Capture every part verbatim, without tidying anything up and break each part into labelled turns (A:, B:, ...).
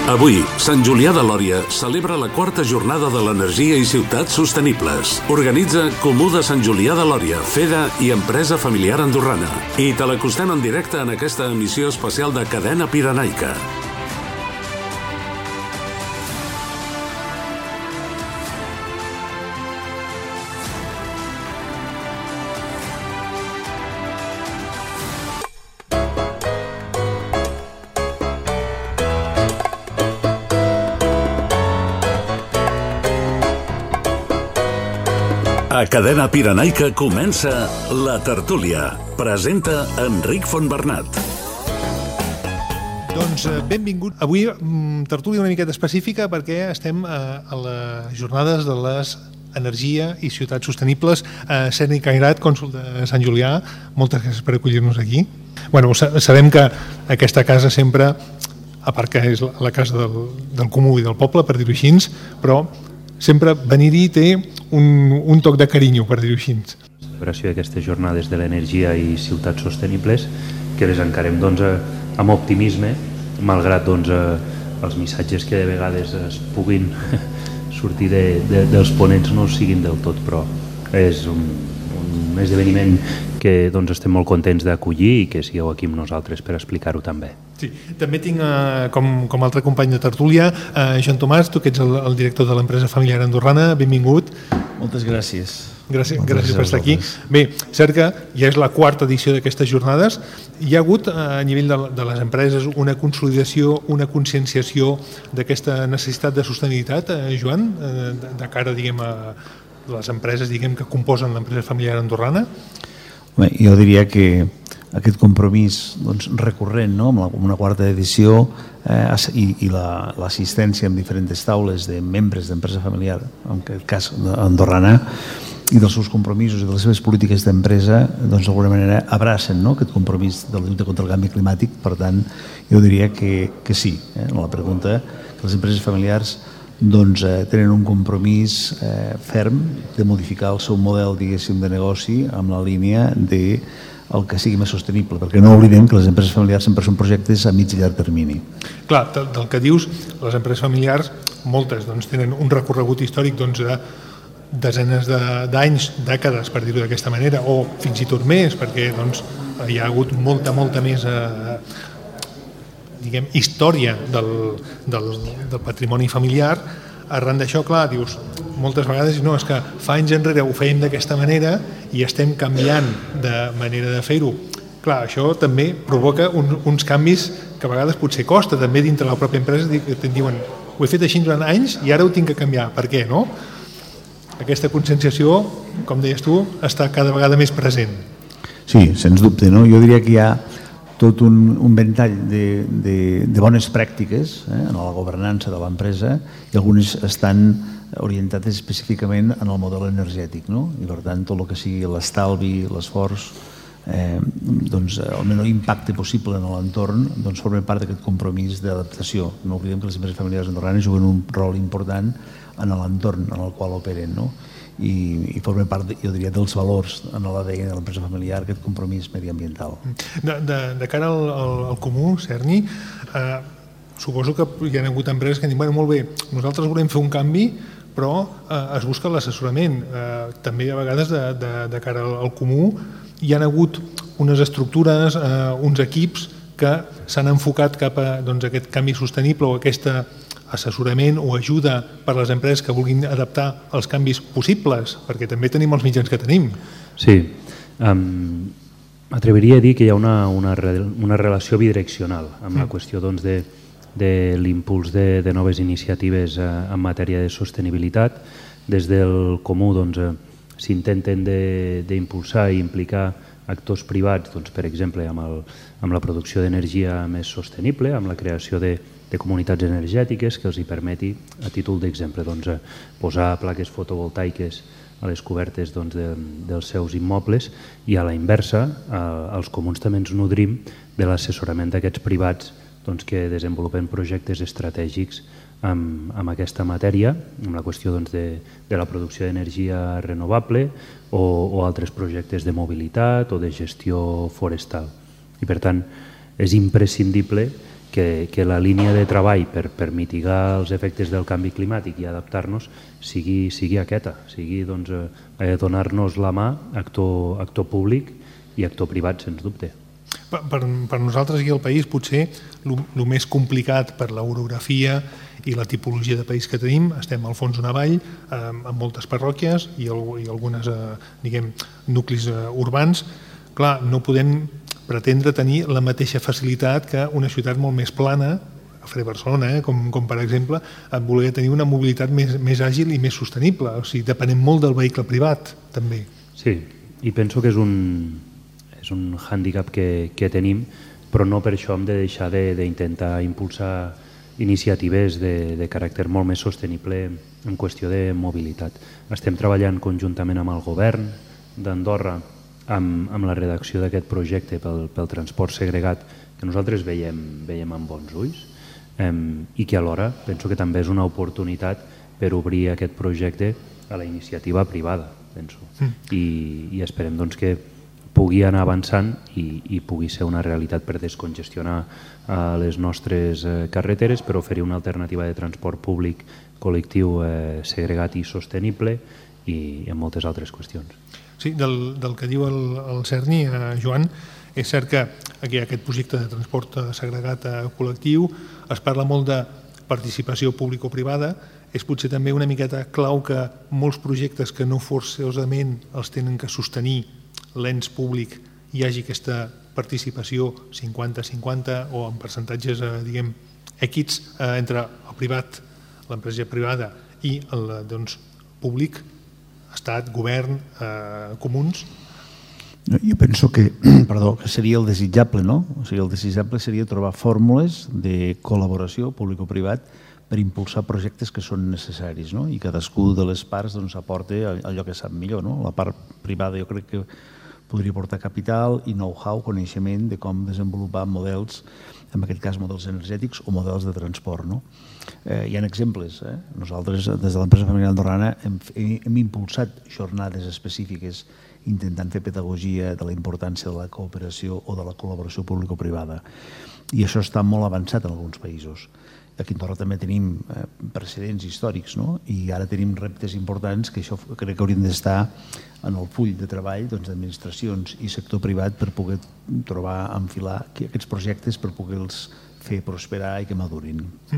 A: Avui, Sant Julià de Lòria celebra la quarta jornada de l'energia i ciutats sostenibles. Organitza Comú de Sant Julià de Lòria, Feda i Empresa Familiar Andorrana. I te l'acostem en directe en aquesta emissió especial de Cadena Pirenaica. A Cadena Pirenaica comença La Tertúlia. Presenta Enric Fontbernat.
B: Doncs benvingut. Avui tertúlia una miqueta específica perquè estem a les jornades de les energia i ciutats sostenibles. Serni Cairat, cònsol de Sant Julià, moltes gràcies per acollir-nos aquí. Bueno, sabem que aquesta casa sempre, a part que és la casa del, del comú i del poble, per dir-ho així, però sempre venir-hi té un, un toc de carinyo, per dir-ho així.
C: La celebració d'aquestes jornades de l'energia i ciutats sostenibles, que les encarem doncs, amb optimisme, malgrat doncs, els missatges que de vegades es puguin sortir de, de, dels ponents no siguin del tot, però és un, un esdeveniment que doncs, estem molt contents d'acollir i que sigueu aquí amb nosaltres per explicar-ho també.
B: Sí, també tinc eh, com, com altre company de tertúlia, eh, Joan Tomàs, tu que ets el, el director de l'empresa familiar andorrana, benvingut.
D: Moltes gràcies.
B: Gràcies,
D: Moltes
B: gràcies per estar aquí. Bé, cert que ja és la quarta edició d'aquestes jornades. Hi ha hagut eh, a nivell de, de les empreses una consolidació, una conscienciació d'aquesta necessitat de sostenibilitat, eh, Joan, eh, de, de cara diguem, a les empreses diguem, que composen l'empresa familiar andorrana?
D: Bé, jo diria que aquest compromís doncs, recurrent, no? amb, la, amb una quarta edició eh, i, i l'assistència la, en diferents taules de membres d'empresa familiar, en aquest cas andorrana, i dels seus compromisos i de les seves polítiques d'empresa, doncs d'alguna manera abracen, no? aquest compromís de la lluita contra el canvi climàtic. Per tant, jo diria que, que sí, eh? en la pregunta, que les empreses familiars doncs, eh, tenen un compromís eh, ferm de modificar el seu model, diguéssim, de negoci amb la línia de el que sigui més sostenible, perquè no oblidem que les empreses familiars sempre són projectes a mig i llarg termini.
B: Clar, del, del que dius, les empreses familiars, moltes doncs, tenen un recorregut històric doncs, de desenes d'anys, de, dècades, per dir-ho d'aquesta manera, o fins i tot més, perquè doncs, hi ha hagut molta, molta més eh, diguem, història del, del, del patrimoni familiar. Arran d'això, clar, dius, moltes vegades no, és que fa anys enrere ho fèiem d'aquesta manera i estem canviant de manera de fer-ho. Clar, això també provoca un, uns canvis que a vegades potser costa també dintre la pròpia empresa, et diuen, ho he fet així durant anys i ara ho tinc que canviar. Per què, no? Aquesta conscienciació, com deies tu, està cada vegada més present.
D: Sí, sens dubte, no? Jo diria que hi ha tot un, un ventall de, de, de bones pràctiques eh, en la governança de l'empresa i algunes estan orientades específicament en el model energètic, no? I per tant tot el que sigui l'estalvi, l'esforç, eh, doncs, el menor impacte possible en l'entorn doncs, forma part d'aquest compromís d'adaptació. No oblidem que les empreses familiars andorranes juguen un rol important en l'entorn en el qual operen, no? I, i forma part, jo diria, dels valors en l'A D N de l'empresa familiar, aquest compromís mediambiental.
B: De, de, de cara al, al, al comú, Serni, eh, suposo que hi ha hagut empreses que han dit, bueno, molt bé, nosaltres volem fer un canvi, però eh, es busca l'assessorament. Eh, també a vegades de, de, de cara al, al comú hi ha hagut unes estructures, eh, uns equips que s'han enfocat cap a doncs, aquest canvi sostenible o aquesta assessorament o ajuda per a les empreses que vulguin adaptar els canvis possibles, perquè també tenim els mitjans que tenim.
C: Sí, um, m'atreviria a dir que hi ha una, una, una relació bidireccional amb la qüestió doncs, de, de l'impuls de, de noves iniciatives eh, en matèria de sostenibilitat. Des del comú doncs, eh, s'intenten d'impulsar i implicar actors privats, doncs, per exemple, amb, el, amb la producció d'energia més sostenible, amb la creació de de comunitats energètiques que els hi permeti, a títol d'exemple, doncs, posar plaques fotovoltaiques a les cobertes doncs, de, dels seus immobles i a la inversa, eh, els comuns també ens nodrim de l'assessorament d'aquests privats doncs, que desenvolupen projectes estratègics amb, amb aquesta matèria, amb la qüestió doncs, de, de la producció d'energia renovable o, o altres projectes de mobilitat o de gestió forestal. I per tant, és imprescindible que, que la línia de treball per, per mitigar els efectes del canvi climàtic i adaptar-nos sigui, sigui aquesta, sigui doncs, eh, donar-nos la mà, actor, actor públic i actor privat, sens dubte.
B: Per, per, per nosaltres aquí al país potser el més complicat per l'orografia i la tipologia de país que tenim, estem al fons d'una vall eh, amb moltes parròquies i, el, i algunes eh, diguem, nuclis eh, urbans. Clar, no podem pretendre tenir la mateixa facilitat que una ciutat molt més plana, a Fre Barcelona, eh, com, com per exemple, voler tenir una mobilitat més, més àgil i més sostenible. O sigui, depenem molt del vehicle privat, també.
C: Sí, i penso que és un, és un hàndicap que, que tenim, però no per això hem de deixar d'intentar de, impulsar iniciatives de, de caràcter molt més sostenible en qüestió de mobilitat. Estem treballant conjuntament amb el govern d'Andorra amb, amb la redacció d'aquest projecte pel, pel transport segregat, que nosaltres veiem, veiem amb bons ulls, eh, i que alhora penso que també és una oportunitat per obrir aquest projecte a la iniciativa privada, penso. Mm. I, i esperem doncs, que pugui anar avançant i, i pugui ser una realitat per descongestionar eh, les nostres eh, carreteres, per oferir una alternativa de transport públic col·lectiu eh, segregat i sostenible i en moltes altres qüestions.
B: Sí, del, del que diu el, el Cerny, eh, Joan, és cert que aquí aquest projecte de transport segregat eh, col·lectiu es parla molt de participació público-privada, és potser també una miqueta clau que molts projectes que no forçosament els tenen que sostenir l'ens públic hi hagi aquesta participació cinquanta cinquanta o en percentatges, eh, diguem, èquits eh, entre el privat, l'empresa privada i el doncs, públic, estat, govern, eh, comuns.
D: Jo penso que, perdó, que seria el desitjable, no? O sigui, el desitjable seria trobar fórmules de col·laboració público-privat per impulsar projectes que són necessaris, no? I cadascú de les parts doncs, aporta allò que sap millor, no? La part privada jo crec que podria portar capital i know-how, coneixement de com desenvolupar models, en aquest cas models energètics o models de transport, no? Eh, hi ha exemples. Eh? Nosaltres, des de l'empresa familiar andorrana, hem, hem impulsat jornades específiques intentant fer pedagogia de la importància de la cooperació o de la col·laboració público-privada. I això està molt avançat en alguns països. Aquí a Andorra també tenim eh, precedents històrics, no? I ara tenim reptes importants que això crec que haurien d'estar en el full de treball doncs, d'administracions i sector privat per poder trobar, enfilar aquests projectes per poder-los fer prosperar i que madurin.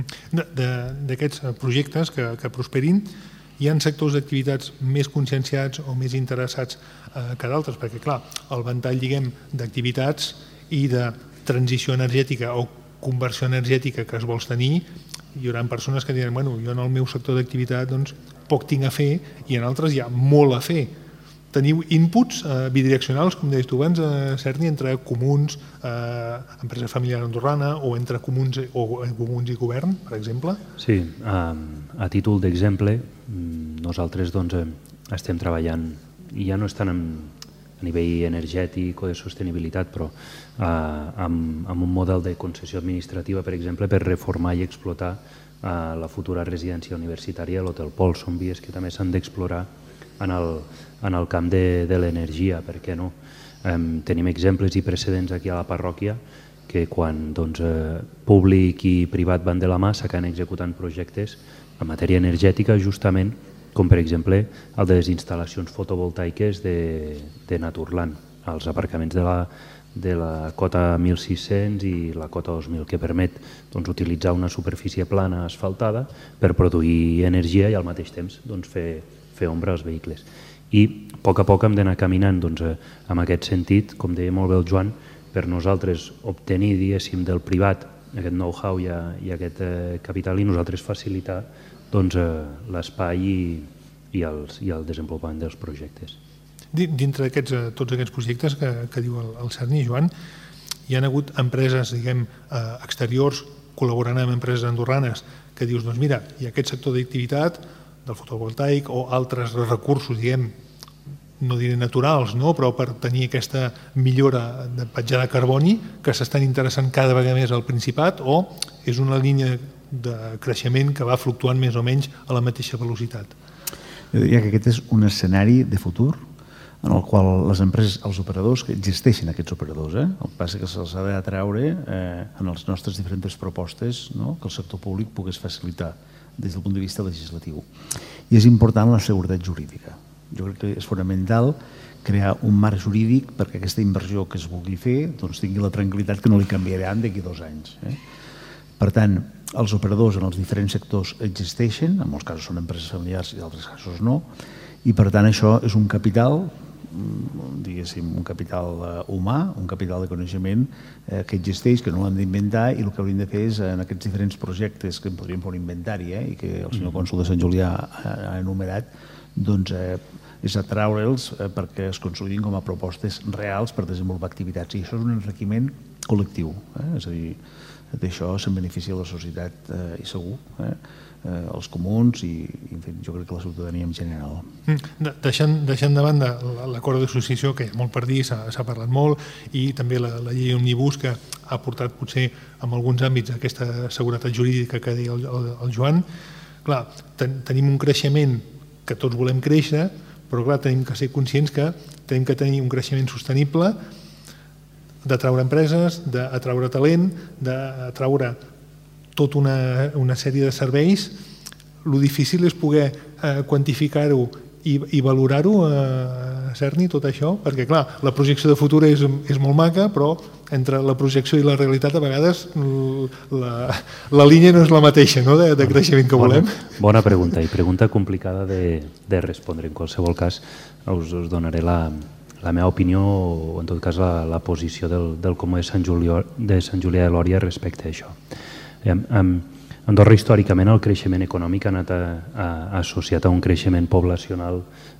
B: D'aquests projectes que, que prosperin, hi ha sectors d'activitats més conscienciats o més interessats eh, que d'altres, perquè clar, el ventall diguem d'activitats i de transició energètica o conversió energètica que es vols tenir, hi haurà persones que diran, bueno, jo en el meu sector d'activitat doncs, poc tinc a fer i en altres hi ha molt a fer. Teniu inputs eh, bidireccionals, com deies tu abans, eh, Cerny, entre comuns, eh, empresa familiar andorrana o entre comuns, o, comuns i govern, per exemple?
C: Sí, a, a títol d'exemple, nosaltres doncs, estem treballant, i ja no estan en, a nivell energètic o de sostenibilitat, però eh, amb, amb un model de concessió administrativa, per exemple, per reformar i explotar eh, la futura residència universitària, l'Hotel Pol. Són vies que també s'han d'explorar en el, en el camp de, de l'energia, per què no? Eh, tenim exemples i precedents aquí a la parròquia que quan doncs, eh, públic i privat van de la mà s'acaben executant projectes en matèria energètica justament com per exemple el de les instal·lacions fotovoltaiques de, de Naturland, els aparcaments de la, de la cota mil sis-cents i la cota dos mil, que permet doncs, utilitzar una superfície plana asfaltada per produir energia i al mateix temps doncs, fer, fer ombra als vehicles. I a poc a poc hem d'anar caminant doncs, en aquest sentit, com deia molt bé el Joan, per nosaltres obtenir diguéssim, del privat aquest know-how i, i aquest eh, capital i nosaltres facilitar doncs, eh, l'espai i, i, els, i el desenvolupament dels projectes.
B: Dintre d'aquests tots aquests projectes que, que diu el, el Cerny, Joan, hi ha hagut empreses diguem, eh, exteriors col·laborant amb empreses andorranes que dius, doncs mira, hi ha aquest sector d'activitat del fotovoltaic o altres recursos, diguem, no diré naturals, no? Però per tenir aquesta millora de petjada de carboni que s'estan interessant cada vegada més al Principat o és una línia de creixement que va fluctuant més o menys a la mateixa velocitat?
D: Jo diria que aquest és un escenari de futur en el qual les empreses, els operadors, que existeixen aquests operadors, eh? el que passa que se'ls ha d'atraure eh, en les nostres diferents propostes, no? que el sector públic pogués facilitar des del punt de vista legislatiu. I és important la seguretat jurídica. Jo crec que és fonamental crear un marc jurídic perquè aquesta inversió que es vulgui fer doncs, tingui la tranquil·litat que no li canviaran d'aquí dos anys. Eh? Per tant, els operadors en els diferents sectors existeixen, en molts casos són empreses familiars i en altres casos no, i per tant això és un capital, diguéssim, un capital humà, un capital de coneixement que existeix, que no l'hem d'inventar, i el que hauríem de fer és, en aquests diferents projectes que en podríem fer un inventari, eh, i que el senyor cònsol de Sant Julià ha enumerat, doncs és atraure'ls perquè es consolidin com a propostes reals per desenvolupar activitats. I això és un enriquiment col·lectiu, és a dir, d'això se'n beneficia la societat i segur, els comuns i, en fi, jo crec que la ciutadania en general.
B: Deixant de banda l'acord d'associació, que hi ha molt per dir, s'ha parlat molt, i també la llei Òmnibus, que ha portat potser en alguns àmbits aquesta seguretat jurídica que deia el Joan. Clar, tenim un creixement que tots volem créixer, però clar, tenim que ser conscients que tenim que tenir un creixement sostenible, d'atraure empreses, d'atraure talent, d'atraure tota una, una sèrie de serveis. Lo difícil és poder eh, quantificar-ho i, i valorar-ho, eh, Cerny, tot això, perquè clar, la projecció de futur és, és molt maca, però entre la projecció i la realitat a vegades la, la línia no és la mateixa, no?, de, de creixement que volem.
C: Bona, bona pregunta, i pregunta complicada de, de respondre. En qualsevol cas, us, us donaré la, la meva opinió, o en tot cas la, la posició del, del Comú de Sant Julià de, Sant Julià de Lòria respecte a això. A Andorra, històricament, el creixement econòmic ha anat a, a, associat a un creixement poblacional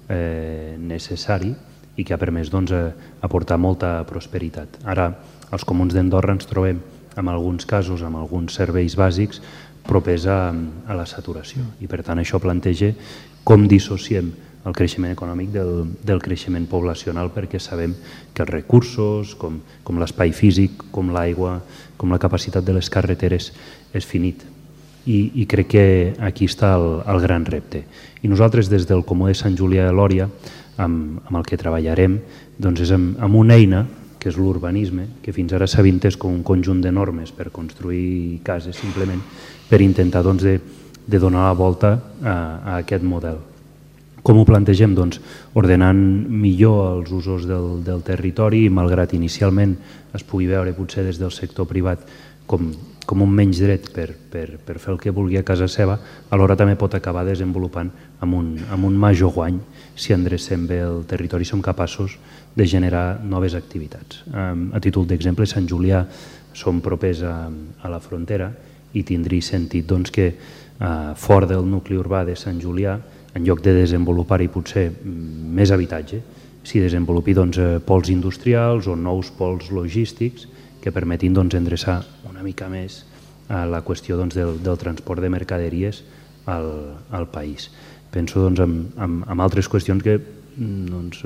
C: eh, necessari i que ha permès doncs, aportar molta prosperitat. Ara, els comuns d'Andorra ens trobem, en alguns casos, amb alguns serveis bàsics, propers a, a la saturació. I, per tant, això planteja com dissociem el creixement econòmic del, del creixement poblacional, perquè sabem que els recursos, com, com l'espai físic, com l'aigua, com la capacitat de les carreteres, és finit. I, i crec que aquí està el, el gran repte. I nosaltres, des del Comú de Sant Julià de Lòria, amb, amb el que treballarem, doncs és amb, amb una eina, que és l'urbanisme, que fins ara s'ha vist com un conjunt de normes per construir cases, simplement, per intentar doncs, de, de donar la volta a, a aquest model. Com ho plantegem? Doncs ordenant millor els usos del, del territori i malgrat inicialment es pugui veure potser des del sector privat com, com un menys dret per, per, per fer el que vulgui a casa seva, alhora també pot acabar desenvolupant amb un, amb un major guany si endrecem bé el territori i som capaços de generar noves activitats. A títol d'exemple, Sant Julià som propers a, a la frontera i tindria sentit doncs, que eh, fora del nucli urbà de Sant Julià, en lloc de desenvolupar-hi potser més habitatge, s'hi desenvolupi doncs, pols industrials o nous pols logístics que permetin doncs, endreçar una mica més a la qüestió doncs, del, del transport de mercaderies al, al país. Penso doncs, en, en, en altres qüestions que, doncs,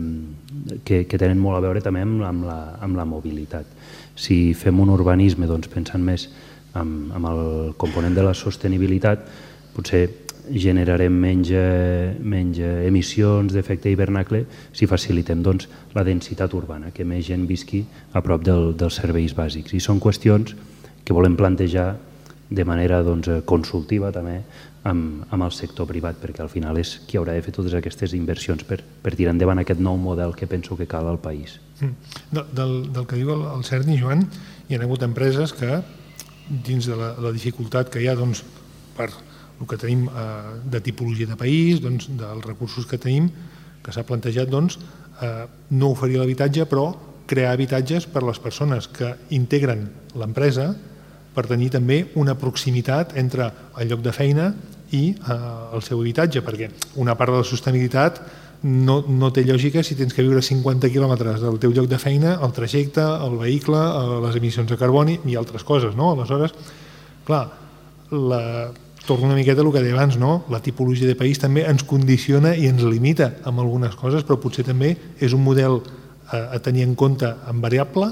C: eh, que, que tenen molt a veure també amb, amb, la, amb la mobilitat. Si fem un urbanisme doncs, pensant més en, en el component de la sostenibilitat, potser generarem menys, menys emissions d'efecte hivernacle si facilitem doncs, la densitat urbana, que més gent visqui a prop del, dels serveis bàsics. I són qüestions que volem plantejar de manera doncs, consultiva també amb, amb el sector privat, perquè al final és qui haurà de fer totes aquestes inversions per, per tirar endavant aquest nou model que penso que cal al país.
B: Mm. Del, del que diu el, el Cerny, Joan, hi ha hagut empreses que, dins de la, la dificultat que hi ha doncs, per el que tenim eh, de tipologia de país, doncs, dels recursos que tenim, que s'ha plantejat doncs, eh, no oferir l'habitatge, però crear habitatges per a les persones que integren l'empresa per tenir també una proximitat entre el lloc de feina i eh, el seu habitatge, perquè una part de la sostenibilitat no, no té lògica si tens que viure cinquanta quilòmetres del teu lloc de feina, el trajecte, el vehicle, les emissions de carboni i altres coses, no? Aleshores, clar, la torno una miqueta a el que deia abans, no? La tipologia de país també ens condiciona i ens limita amb algunes coses, però potser també és un model a, a tenir en compte en variable.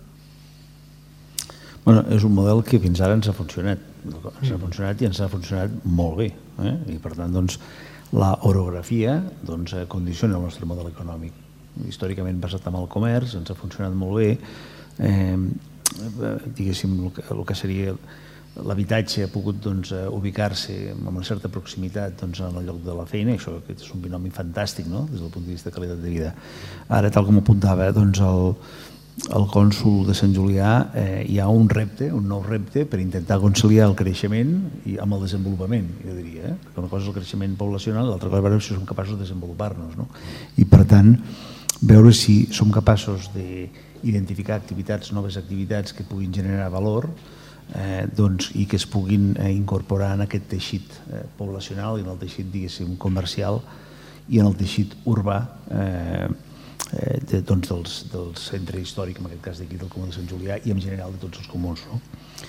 D: Bueno, és un model que fins ara ens ha funcionat. Ens ha funcionat i ens ha funcionat molt bé. Eh? I per tant, doncs, la orografia doncs, condiciona el nostre model econòmic. històricament basat en el comerç, ens ha funcionat molt bé, eh, diguéssim, el que, el que seria l'habitatge ha pogut doncs, ubicar-se amb una certa proximitat doncs, en el lloc de la feina, i això és un binomi fantàstic, no?, des del punt de vista de qualitat de vida. Ara, tal com apuntava doncs, el, el cònsol de Sant Julià, eh, hi ha un repte, un nou repte per intentar conciliar el creixement i amb el desenvolupament, jo diria, eh? Perquè una cosa és el creixement poblacional, l'altra cosa és veure si som capaços de desenvolupar-nos, no? I per tant, veure si som capaços d'identificar activitats, noves activitats que puguin generar valor, eh, doncs, i que es puguin eh, incorporar en aquest teixit eh, poblacional i en el teixit, diguéssim, comercial i en el teixit urbà eh, eh, de, doncs, dels, del centre històric, en aquest cas d'aquí del Comú de Sant Julià, i en general de tots els comuns, no?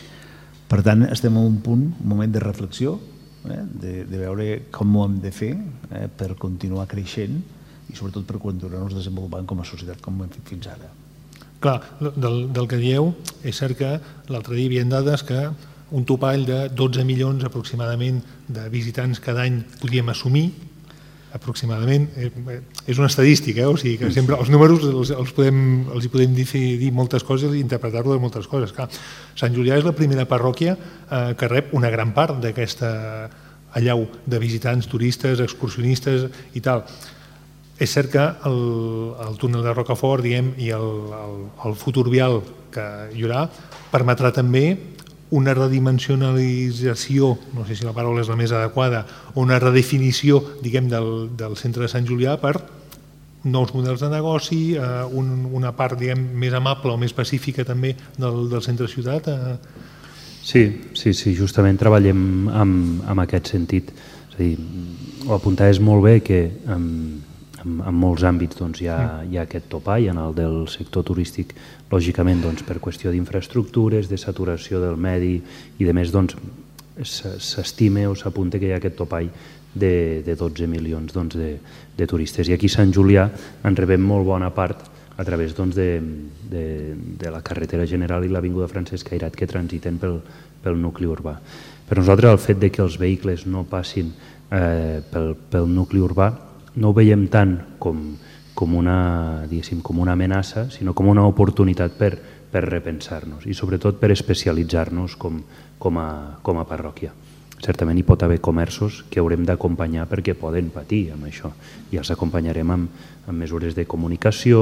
D: Per tant, estem en un punt, un moment de reflexió, eh, de, de veure com ho hem de fer eh, per continuar creixent i sobretot per continuar-nos desenvolupant com a societat com ho hem fet fins ara.
B: Clar, del, del que dieu, és cert que l'altre dia hi havia dades que un topall de dotze milions aproximadament de visitants cada any podíem assumir, aproximadament. És una estadística, eh? O sigui que sempre els números els, els, podem, els hi podem dir, dir moltes coses i interpretar-lo de moltes coses. Clar, Sant Julià és la primera parròquia eh, que rep una gran part d'aquesta allau de visitants, turistes, excursionistes i tal. És cert que el, el túnel de Rocafort, diguem, i el, el, el futur vial que hi haurà permetrà també una redimensionalització, no sé si la paraula és la més adequada, o una redefinició, diguem, del, del centre de Sant Julià per nous models de negoci, eh, un, una part, diguem, més amable o més pacífica també del, del centre-ciutat. Eh.
C: Sí, sí, sí, justament treballem amb, amb aquest sentit. És a dir, ho apuntaves molt bé que amb, En, en molts àmbits doncs, hi, ha, hi ha aquest topall, en el del sector turístic, lògicament doncs, per qüestió d'infraestructures, de saturació del medi i de més, doncs, s'estima o s'apunta que hi ha aquest topall de, de dotze milions doncs, de, de turistes. I aquí a Sant Julià en rebem molt bona part a través doncs, de, de, de la carretera general i l'avinguda Francesc Cairat que transiten pel, pel nucli urbà. Per nosaltres el fet de que els vehicles no passin eh, pel, pel nucli urbà no ho veiem tant com, com, una, com una amenaça, sinó com una oportunitat per, per repensar-nos i sobretot per especialitzar-nos com, com, a, com a parròquia. Certament hi pot haver comerços que haurem d'acompanyar perquè poden patir amb això i els acompanyarem amb, amb mesures de comunicació,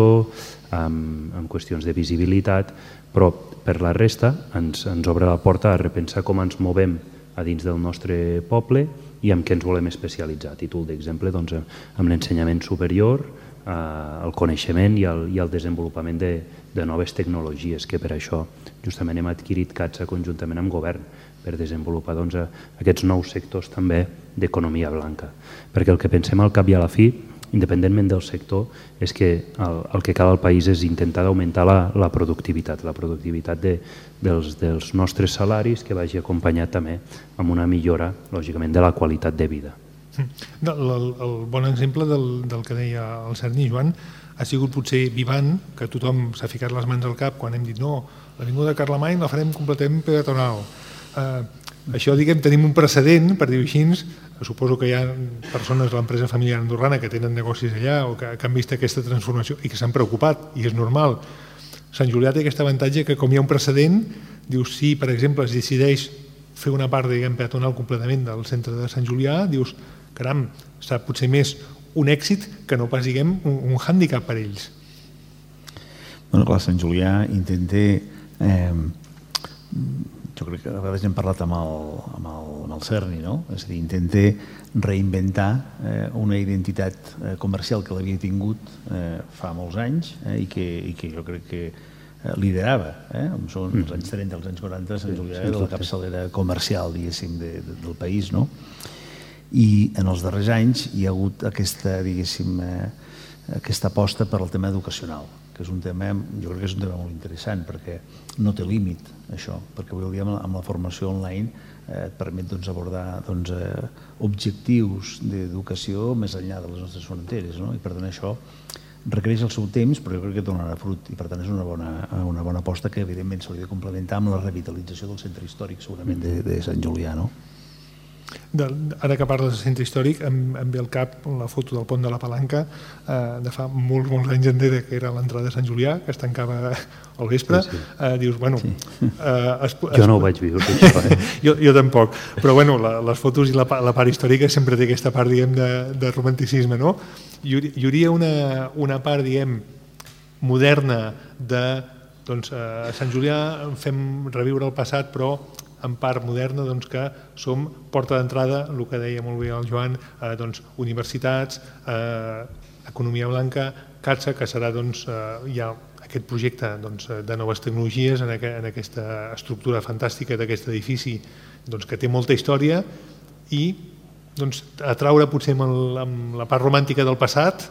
C: amb, amb qüestions de visibilitat, però per la resta ens, ens obre la porta a repensar com ens movem a dins del nostre poble i amb què ens volem especialitzar. A títol d'exemple, doncs, amb l'ensenyament superior, eh, el coneixement i el, i el desenvolupament de, de noves tecnologies, que per això justament hem adquirit CATSA conjuntament amb govern per desenvolupar doncs, aquests nous sectors també d'economia blanca. Perquè el que pensem al cap i a la fi, independentment del sector, és que el, el que cal al país és intentar augmentar la, la productivitat, la productivitat de, dels, dels nostres salaris, que vagi acompanyat també amb una millora, lògicament, de la qualitat de vida.
B: No, el, el bon exemple del, del que deia el Cerny, Joan, ha sigut potser vivant, que tothom s'ha ficat les mans al cap quan hem dit no, l'avinguda Carlemany la farem completament peatonal. Eh, això, diguem, tenim un precedent, per dir-ho així. Suposo que hi ha persones de l'empresa familiar andorrana que tenen negocis allà o que, que han vist aquesta transformació i que s'han preocupat, i és normal. Sant Julià té aquest avantatge que, com hi ha un precedent, dius, si, per exemple, es decideix fer una part, diguem, peatonal completament del centre de Sant Julià, dius, caram, serà potser més un èxit que no pas, diguem, un, un hàndicap per ells.
D: Bueno, clar, Sant Julià intenta... Eh, jo crec que a vegades hem parlat amb el, amb el, amb el Cerny, no? És a dir, intenta reinventar eh, una identitat eh, comercial que l'havia tingut eh, fa molts anys eh, i, que, i que jo crec que eh, liderava. Eh? Són els anys trenta, els anys quaranta, Sant Julià era la capçalera comercial, diguéssim, de, de, del país, no? I en els darrers anys hi ha hagut aquesta, diguéssim, eh, aquesta aposta per al tema educacional, que és un tema, jo crec que és un tema molt interessant, perquè no té límit, això, perquè avui dia amb la formació online eh, et permet doncs, abordar doncs, eh, objectius d'educació més enllà de les nostres fronteres, no? I per tant això requereix el seu temps, però jo crec que donarà fruit, i per tant és una bona, una bona aposta que evidentment s'hauria de complementar amb la revitalització del centre històric, segurament, de, de Sant Julià, no?
B: de, ara que parles de centre històric, em, em ve al cap la foto del pont de la Palanca eh, de fa molts, molts anys enrere, que era l'entrada de Sant Julià, que es tancava al vespre. Sí, sí. Eh, dius, bueno... Sí. Eh, es, es,
C: jo no ho vaig viure, això. Eh?
B: jo, jo tampoc, però bueno, la, les fotos i la, la part històrica sempre té aquesta part, diguem, de, de romanticisme, no? Hi, hi hauria una, una part, diguem, moderna de, doncs, a Sant Julià fem reviure el passat, però en part moderna, doncs, que som porta d'entrada, el que deia molt bé el Joan, eh, doncs, universitats, eh, economia blanca, CATSA, que serà, doncs, eh, ja aquest projecte, doncs, de noves tecnologies en, aqu en aquesta estructura fantàstica d'aquest edifici, doncs, que té molta història i, doncs, atraure potser amb, el, amb la part romàntica del passat,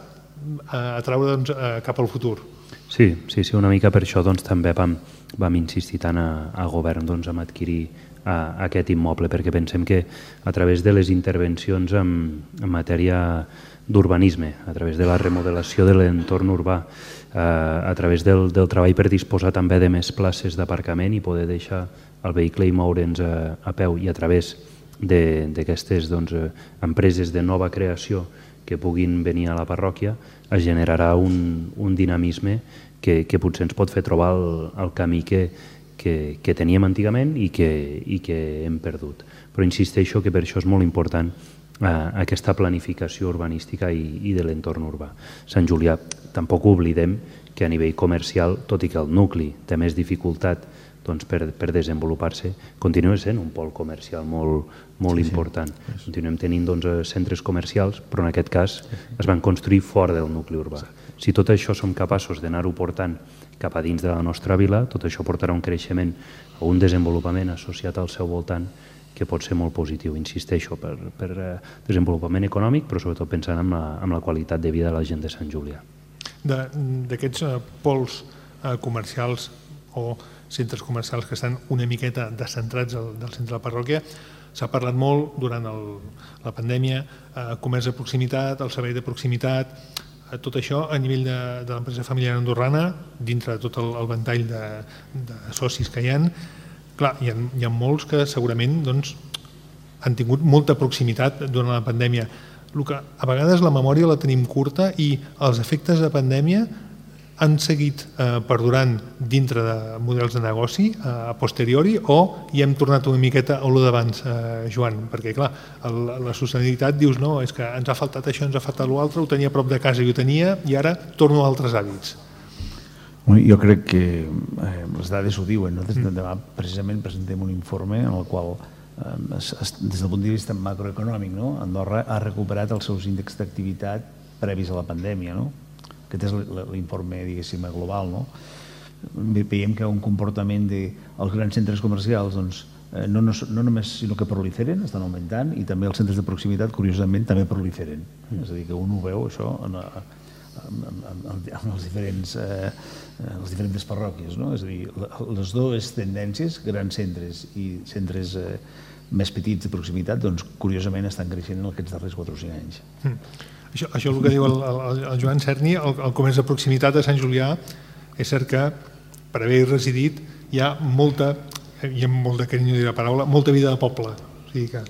B: a atraure, doncs, cap al futur.
C: Sí, sí, sí, una mica per això, doncs, també vam, vam insistir tant a, a govern, doncs, en adquirir a, a aquest immoble, perquè pensem que a través de les intervencions en, en matèria d'urbanisme, a través de la remodelació de l'entorn urbà, eh, a través del, del treball per disposar també de més places d'aparcament i poder deixar el vehicle i moure'ns a, a peu, i a través d'aquestes, doncs, empreses de nova creació que puguin venir a la parròquia, es generarà un, un dinamisme que, que potser ens pot fer trobar el, el camí que, que, que teníem antigament i que, i que hem perdut. Però insisteixo que per això és molt important eh, aquesta planificació urbanística i, i de l'entorn urbà. Sant Julià, tampoc oblidem que a nivell comercial, tot i que el nucli té més dificultat, doncs, per, per desenvolupar-se, continua sent un pol comercial molt, molt sí, important. Sí. Continuem tenint, doncs, centres comercials, però en aquest cas es van construir fora del nucli urbà. Si tot això som capaços d'anar-ho portant cap a dins de la nostra vila, tot això portarà un creixement o un desenvolupament associat al seu voltant que pot ser molt positiu, insisteixo, per, per desenvolupament econòmic, però sobretot pensant en la, en la qualitat de vida de la gent de Sant Julià.
B: D'aquests pols comercials o centres comercials que estan una miqueta descentrats del centre de la parròquia, s'ha parlat molt durant el, la pandèmia, eh, comerç de proximitat, el servei de proximitat, eh, tot això a nivell de, de l'empresa familiar andorrana, dintre de tot el, el ventall de, de socis que hi ha. Clar, hi ha, hi ha molts que segurament, doncs, han tingut molta proximitat durant la pandèmia. El que a vegades la memòria la tenim curta i els efectes de pandèmia han seguit eh, perdurant dintre de models de negoci eh, a posteriori, o hi hem tornat una miqueta a lo d'abans, eh, Joan? Perquè, clar, el, la sostenibilitat dius, no, és que ens ha faltat això, ens ha faltat l'altre, ho tenia a prop de casa i ho tenia, i ara torno a altres hàbits.
D: Jo crec que eh, les dades ho diuen. Nosaltres mm. demà precisament presentem un informe en el qual, eh, es, es, des del punt de vista macroeconòmic, no? Andorra ha recuperat els seus índexs d'activitat previs a la pandèmia, no? Aquest és l'informe, diguéssim, global, no? Veiem que un comportament dels grans centres comercials, doncs, no, no, no només sinó que proliferen, estan augmentant, i també els centres de proximitat, curiosament, també proliferen. Mm. És a dir, que un ho veu, això, en, en, en, en els diferents, eh, les diferents parròquies, no? És a dir, les dues tendències, grans centres i centres eh, més petits de proximitat, doncs, curiosament, estan creixent en aquests darrers quatre o cinc anys.
B: Mm. Això, això és el que diu el, el, el Joan Cerny, el, el comerç de proximitat a Sant Julià. És cert que, per haver-hi residit, hi ha molta, i amb molt de carinyo dir la paraula, molta vida de poble. O sigui que...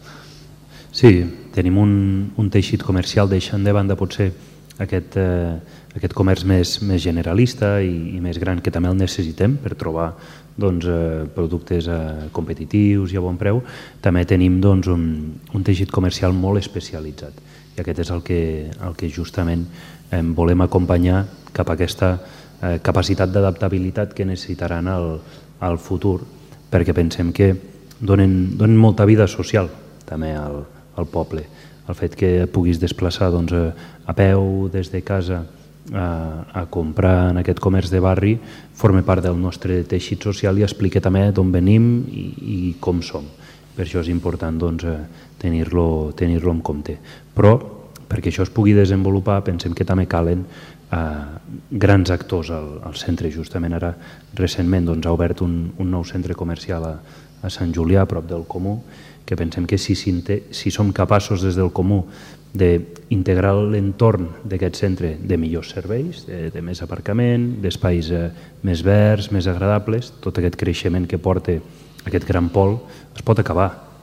C: Sí, tenim un, un teixit comercial, deixant de banda potser aquest, eh, aquest comerç més, més generalista i, i més gran, que també el necessitem per trobar, doncs, eh, productes eh, competitius i a bon preu. També tenim, doncs, un, un teixit comercial molt especialitzat. I aquest és el que, el que justament eh, volem acompanyar cap a aquesta eh, capacitat d'adaptabilitat que necessitaran al, al futur, perquè pensem que donen, donen molta vida social també al, al poble. El fet que puguis desplaçar, doncs, a peu des de casa a, a comprar en aquest comerç de barri forma part del nostre teixit social i explica també d'on venim i, i com som. Per això és important, doncs, tenir-lo tenir-lo en compte. Però perquè això es pugui desenvolupar pensem que també calen eh, grans actors al, al centre. Justament ara recentment, doncs, ha obert un, un nou centre comercial a, a Sant Julià, a prop del Comú, que pensem que si, si som capaços des del Comú d'integrar l'entorn d'aquest centre de millors serveis, de, de més aparcament, d'espais eh, més verds, més agradables, tot aquest creixement que porta aquest gran pol es pot acabar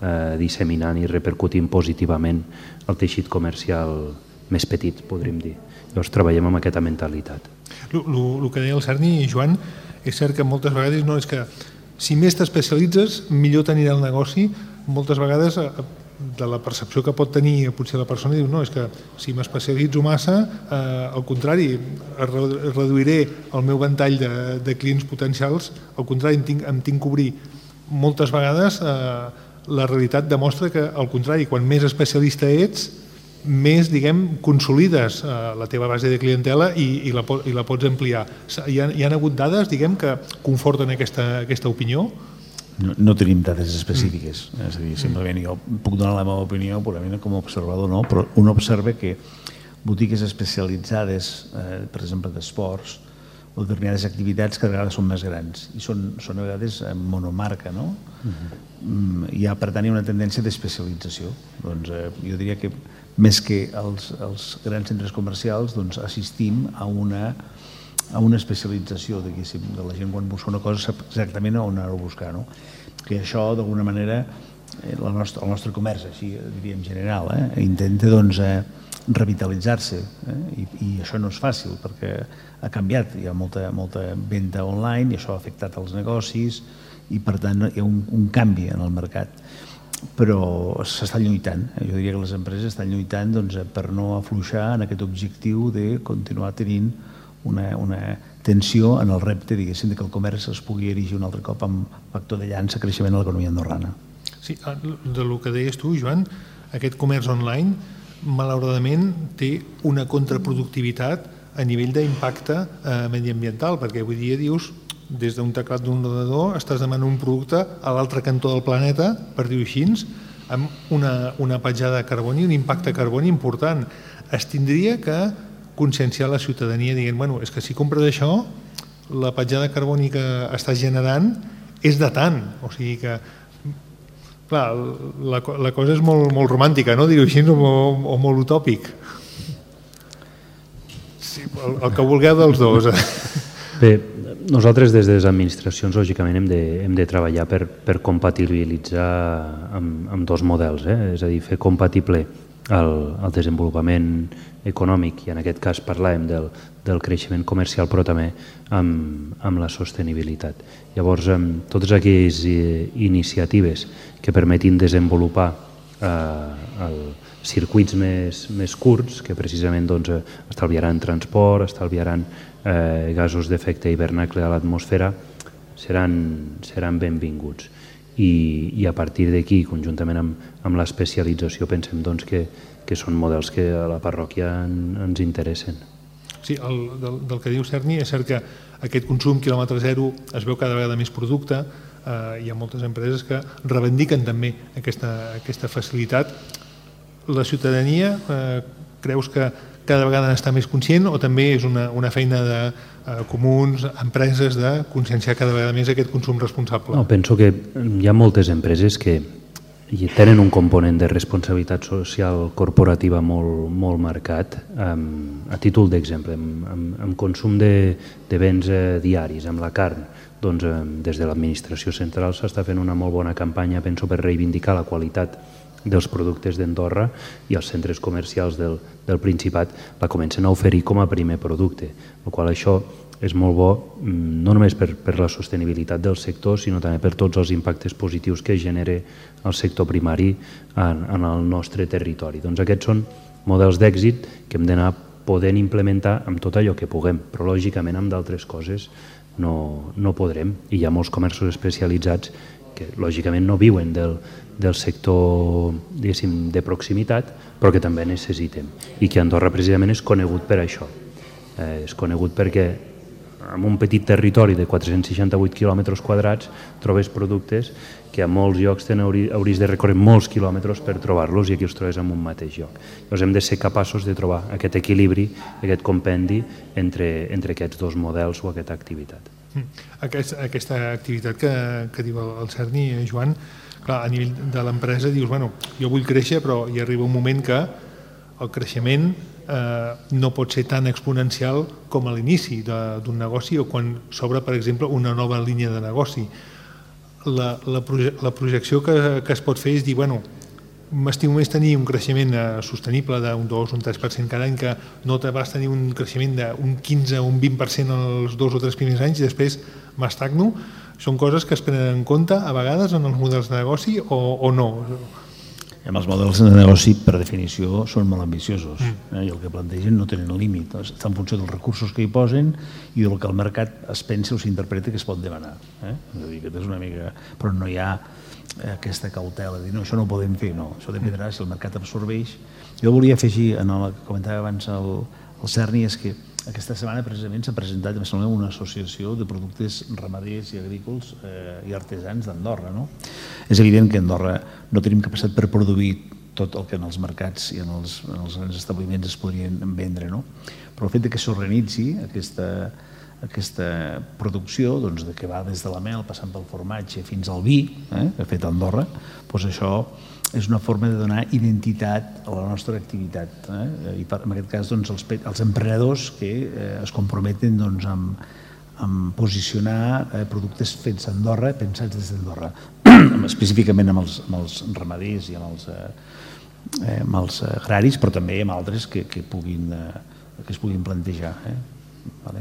C: eh, disseminant i repercutint positivament el teixit comercial més petit, podríem dir. Llavors treballem amb aquesta mentalitat.
B: El que deia el Cerny, Joan, és cert que moltes vegades no és que si més t'especialitzes, millor t'anirà el negoci. Moltes vegades, de la percepció que pot tenir potser la persona, diu, no, és que si m'especialitzo massa, eh, al contrari, reduiré el meu ventall de, de clients potencials, al contrari, em tinc, em tinc que obrir. Moltes vegades eh, la realitat demostra que, al contrari, quan més especialista ets, més, diguem, consolides eh, la teva base de clientela i, i, la, i la pots ampliar. Hi ha, hi ha hagut dades, diguem, que conforten aquesta, aquesta opinió?
D: No, no tenim dades específiques, mm. és a dir, simplement jo puc donar la meva opinió purament com a observador, no? Però un observa que botigues especialitzades, eh, per exemple d'esports, o determinades activitats que a vegades són més grans i són, són a vegades monomarca, no? Uh-huh. Hi ha, per tant, hi ha una tendència d'especialització. Doncs, eh, jo diria que més que els, els grans centres comercials, doncs, assistim a una, a una especialització, diguéssim, de la gent quan busca una cosa sap exactament on anar a buscar, no? Que això, d'alguna manera, eh, el, nostre, el nostre comerç, així diríem general, eh, intenta, doncs, eh, revitalitzar-se, eh? I, i això no és fàcil perquè ha canviat, hi ha molta, molta venda online i això ha afectat els negocis i per tant hi ha un, un canvi en el mercat, però s'està lluitant, eh? Jo diria que les empreses estan lluitant, doncs, per no afluixar en aquest objectiu de continuar tenint una, una tensió en el repte, diguéssim, de que el comerç es pugui erigir un altre cop amb factor de llança creixement a l'economia andorrana.
B: Sí, del que deies tu, Joan, aquest comerç online malauradament té una contraproductivitat a nivell d'impacte eh, mediambiental, perquè avui dia dius, des d'un teclat d'un ordenador estàs demanant un producte a l'altre cantó del planeta, per dir-ho així, amb una, una petjada de carboni, un impacte de carboni important. Es tindria que conscienciar la ciutadania dient, bueno, és que si compres això, la petjada de carboni que estàs generant és de tant, o sigui que clar, la, la cosa és molt, molt romàntica, no? Dir-ho així, o, o molt utòpic. Sí, el, el que vulgueu dels dos.
C: Bé, nosaltres des de les administracions lògicament hem de, hem de treballar per, per compatibilitzar amb, amb dos models, eh? És a dir, fer compatible el, el desenvolupament econòmic, i en aquest cas parlàvem del, del creixement comercial, però també amb, amb la sostenibilitat. Llavors, amb totes aquelles iniciatives que permetin desenvolupar eh, el, circuits més, més curts, que precisament doncs, estalviaran transport, estalviaran eh, gasos d'efecte hivernacle a l'atmosfera, seran, seran benvinguts. I, i a partir d'aquí, conjuntament amb, amb l'especialització, pensem doncs, que, que són models que a la parròquia en, ens interessen.
B: Sí, el, del, del que diu Cerny, és cert que aquest consum quilòmetre zero es veu cada vegada més producte, eh, hi ha moltes empreses que reivindiquen també aquesta, aquesta facilitat. La ciutadania, eh, creus que cada vegada n'està més conscient o també és una, una feina de eh, comuns, empreses, de conscienciar cada vegada més aquest consum responsable?
C: No, penso que hi ha moltes empreses que tenen un component de responsabilitat social corporativa molt, molt marcat. Um, a títol d'exemple, amb, amb, amb consum de, de béns eh, diaris, amb la carn, doncs, eh, des de l'administració central s'està fent una molt bona campanya, penso, per reivindicar la qualitat dels productes d'Andorra, i els centres comercials del, del Principat la comencen a oferir com a primer producte, el qual això és molt bo, no només per, per la sostenibilitat del sector, sinó també per tots els impactes positius que genera el sector primari en, en el nostre territori. Doncs aquests són models d'èxit que hem d'anar podent implementar amb tot allò que puguem, però lògicament amb d'altres coses no, no podrem. I hi ha molts comerços especialitzats que lògicament no viuen del, del sector, diguéssim, de proximitat, però que també necessitem. I que Andorra precisament és conegut per això. Eh, és conegut perquè en un petit territori de quatre-cents seixanta-vuit quilòmetres quadrats trobes productes que a molts llocs hauries de recórrer molts quilòmetres per trobar-los, i aquí els trobes en un mateix lloc. Llavors hem de ser capaços de trobar aquest equilibri, aquest compendi entre, entre aquests dos models o aquesta activitat.
B: Aquest, aquesta activitat que, que diu el Cerny, Joan, clar, a nivell de l'empresa dius, bueno, jo vull créixer, però hi arriba un moment que el creixement eh, no pot ser tan exponencial com a l'inici d'un negoci o quan s'obre, per exemple, una nova línia de negoci. la, la, proje la projecció que, que es pot fer és dir, bueno, m'estimo més tenir un creixement sostenible d'un dos o un tres per cent cada any, que no te vas tenir un creixement d'un quinze o un vint per cent els dos o tres primers anys i després m'estagno. Són coses que es prenen en compte a vegades en els models de negoci o, o no?
D: Els models de negoci, per definició, són molt ambiciosos eh? I el que plantegen no tenen límit. Està en funció dels recursos que hi posen i del que el mercat es pensa o s'interpreta que es pot demanar. Eh? És a dir, que és una mica... Però no hi ha aquesta cautela de dir, no, això no ho podem fer, no. Això dependrà si el mercat absorbeix. Jo volia afegir, en el que comentava abans el, el Cerny, és que aquesta setmana precisament s'ha presentat una associació de productes ramaders i agrícoles eh, i artesans d'Andorra. No? És evident que a Andorra no tenim capacitat per produir tot el que en els mercats i en els, en els grans establiments es podrien vendre. No? Però el fet que s'organitzi aquesta, aquesta producció, doncs, de que va des de la mel, passant pel formatge fins al vi, eh, que ha fet Andorra, doncs això és una forma de donar identitat a la nostra activitat. Eh? I per, en aquest cas, doncs, els, els emprenedors que eh, es comprometen doncs, amb, amb posicionar eh, productes fets a Andorra, pensats des d'Andorra, específicament amb els, amb els ramaders i amb els, eh, amb els agraris, però també amb altres que, que, puguin, eh, que es puguin plantejar. Eh? Vale.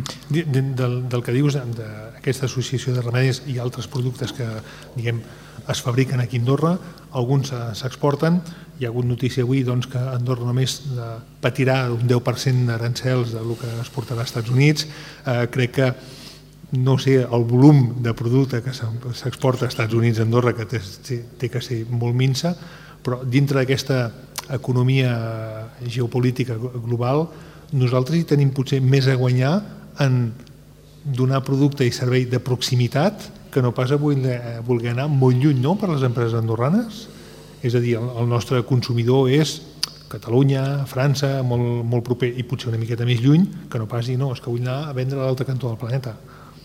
B: Del, del que dius d'aquesta associació de ramaders i altres productes que, diguem, es fabriquen aquí a Andorra, alguns s'exporten. Hi ha hagut notícia avui doncs, que Andorra només patirà un deu per cent d'arancels del que es portarà als Estats Units. Eh, crec que, no sé, el volum de producte que s'exporta als Estats Units a Andorra, que té, té que ser molt minsa, però dintre d'aquesta economia geopolítica global, nosaltres hi tenim potser més a guanyar en donar producte i servei de proximitat que no pas a voler anar molt lluny, no?, per les empreses andorranes. És a dir, el nostre consumidor és Catalunya, França, molt, molt proper i potser una miqueta més lluny, que no pas dir, no, és que vull anar a vendre a l'altre cantó del planeta.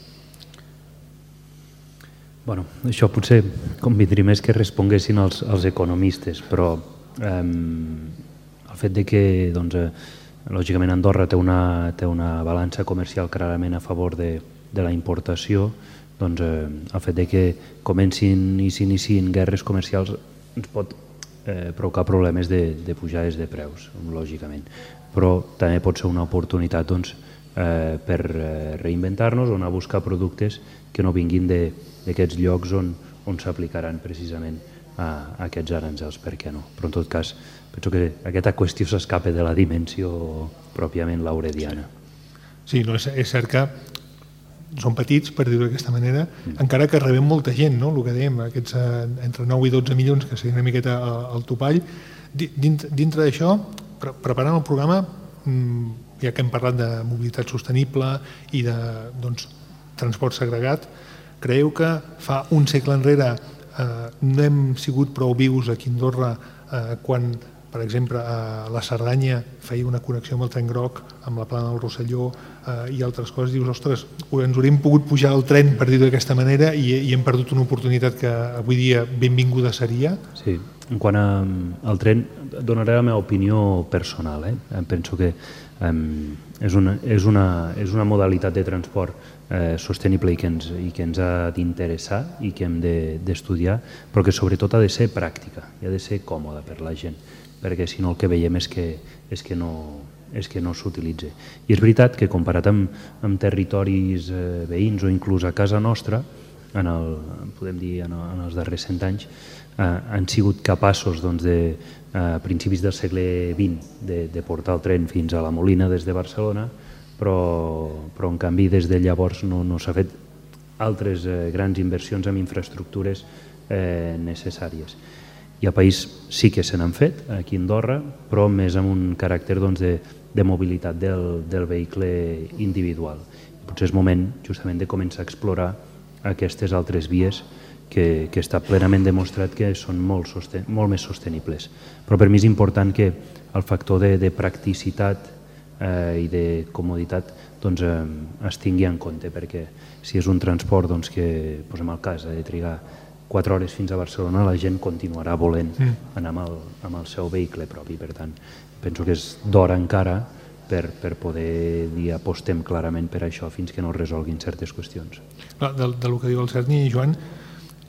C: Bueno, això potser convindria més que responguessin els, els economistes, però eh, el fet de que, doncs, eh, lògicament Andorra té una, té una balança comercial clarament a favor de, de la importació, doncs eh, el fet de que comencin i s'iniciïn guerres comercials ens pot eh, provocar problemes de, de pujades de preus, lògicament. Però també pot ser una oportunitat doncs, eh, per eh, reinventar-nos o anar a buscar productes que no vinguin d'aquests llocs on, on s'aplicaran precisament a, a aquests arancels, per què no? Però en tot cas, penso que aquesta qüestió s'escapa de la dimensió pròpiament laurediana.
B: Sí, no, és, és cert que són petits, per dir-ho d'aquesta manera, mm. encara que rebem molta gent, no? El que dèiem, aquests entre nou i dotze milions, que seria una miqueta al topall. Dintre, dintre d'això, pre preparant el programa, ja que hem parlat de mobilitat sostenible i de doncs, transport segregat, creieu que fa un segle enrere eh, no hem sigut prou vius aquí a Andorra eh, quan, per exemple, a la Cerdanya feia una connexió amb el tren groc, amb la plana del Rosselló eh, i altres coses, dius, ostres, ens hauríem pogut pujar al tren, per dir-ho d'aquesta manera, i, i hem perdut una oportunitat que avui dia benvinguda seria?
C: Sí, en quant a, al tren, donaré la meva opinió personal. Eh? Penso que eh, és, una, és, una, és una modalitat de transport eh, sostenible i que ens, i que ens ha d'interessar i que hem d'estudiar, de, però que sobretot ha de ser pràctica i ha de ser còmoda per la gent, perquè si no el que veiem és que, és que no, és que no s'utilitza. I és veritat que comparat amb, amb territoris eh, veïns o inclús a casa nostra, en el, podem dir en, el, en els darrers cent anys, eh, han sigut capaços doncs, de, a principis del segle vint de, de portar el tren fins a la Molina des de Barcelona, però, però en canvi des de llavors no, no s'ha fet altres eh, grans inversions en infraestructures eh, necessàries. I al país sí que se n'han fet, aquí a Andorra, però més amb un caràcter doncs, de, de mobilitat del, del vehicle individual. Potser és moment justament de començar a explorar aquestes altres vies que, que està plenament demostrat que són molt, sosten molt més sostenibles. Però per mi és important que el factor de, de practicitat eh, i de comoditat doncs, eh, es tingui en compte, perquè si és un transport doncs, que, posem el cas, ha de trigar quatre hores fins a Barcelona, la gent continuarà volent mm. anar amb el, amb el seu vehicle propi. Per tant, penso que és d'hora encara per, per poder dir apostem clarament per això fins que no es resolguin certes qüestions.
B: Del, del que diu el Cerny, Joan,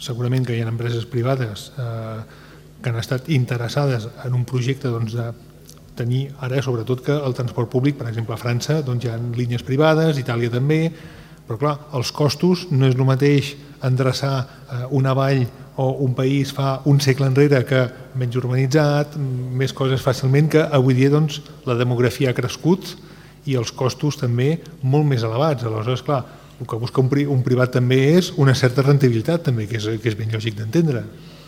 B: segurament que hi ha empreses privades eh, que han estat interessades en un projecte doncs, de tenir ara, sobretot, que el transport públic, per exemple, a França doncs, hi ha línies privades, Itàlia també, però clar, els costos no és el mateix endreçar eh, una vall o un país fa un segle enrere que menys urbanitzat, més coses fàcilment, que avui dia doncs, la demografia ha crescut i els costos també molt més elevats. Aleshores, clar, el que busca un, pri un privat també és una certa rendibilitat, també, que és, que és ben lògic d'entendre.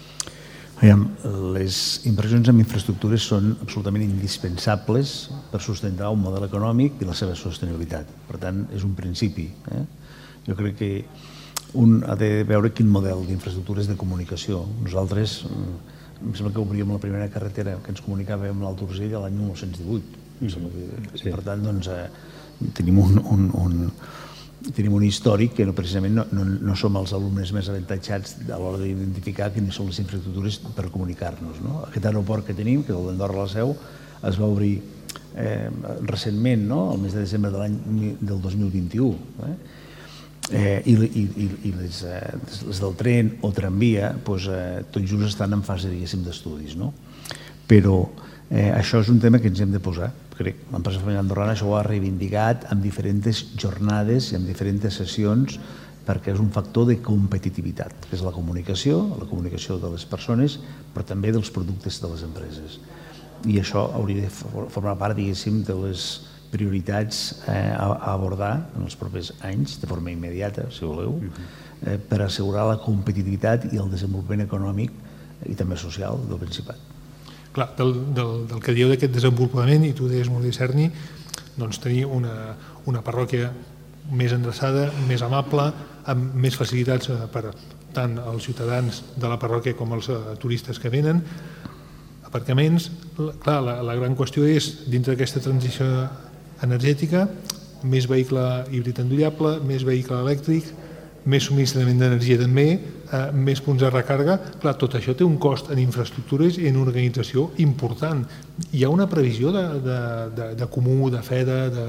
D: Les inversions en infraestructures són absolutament indispensables per sustentar un model econòmic i la seva sostenibilitat. Per tant, és un principi. Eh? Jo crec que un ha de veure quin model d'infraestructures de comunicació. Nosaltres, em sembla que obríem la primera carretera que ens comunicava amb l'Alt Urgell l'any mil nou-cents divuit. Sí. Per tant, doncs, eh, tenim un, un, un, tenim un històric que no, precisament no, no, no som els alumnes més avantatjats a l'hora d'identificar quines són les infraestructures per comunicar-nos. No? Aquest aeroport que tenim, que és el d'Andorra la Seu, es va obrir eh, recentment, no? El mes de desembre de l'any del dos mil vint-i-u. Eh? Eh, i, i, i les, eh, les del tren o tramvia doncs, eh, tot just estan en fase d'estudis. No? Però eh, això és un tema que ens hem de posar. Crec que l'empresa familiar andorrana això ho ha reivindicat amb diferents jornades i amb diferents sessions perquè és un factor de competitivitat, que és la comunicació, la comunicació de les persones, però també dels productes de les empreses. I això hauria de formar part, diguéssim, de les prioritats eh, a abordar en els propers anys, de forma immediata, si voleu, eh, per assegurar la competitivitat i el desenvolupament econòmic i també social del Principat.
B: Clar, del, del, del que dieu d'aquest desenvolupament, i tu deies molt bé, Serni, doncs tenir una, una parròquia més endreçada, més amable, amb més facilitats per tant els ciutadans de la parròquia com els turistes que venen, aparcaments. Clar, la, la gran qüestió és, dintre d'aquesta transició energètica, més vehicle híbrid endollable, més vehicle elèctric, més subministrament d'energia també, eh, més punts de recàrrega. Clar, tot això té un cost en infraestructures i en organització important. Hi ha una previsió de, de, de, de comú, de FEDA, de,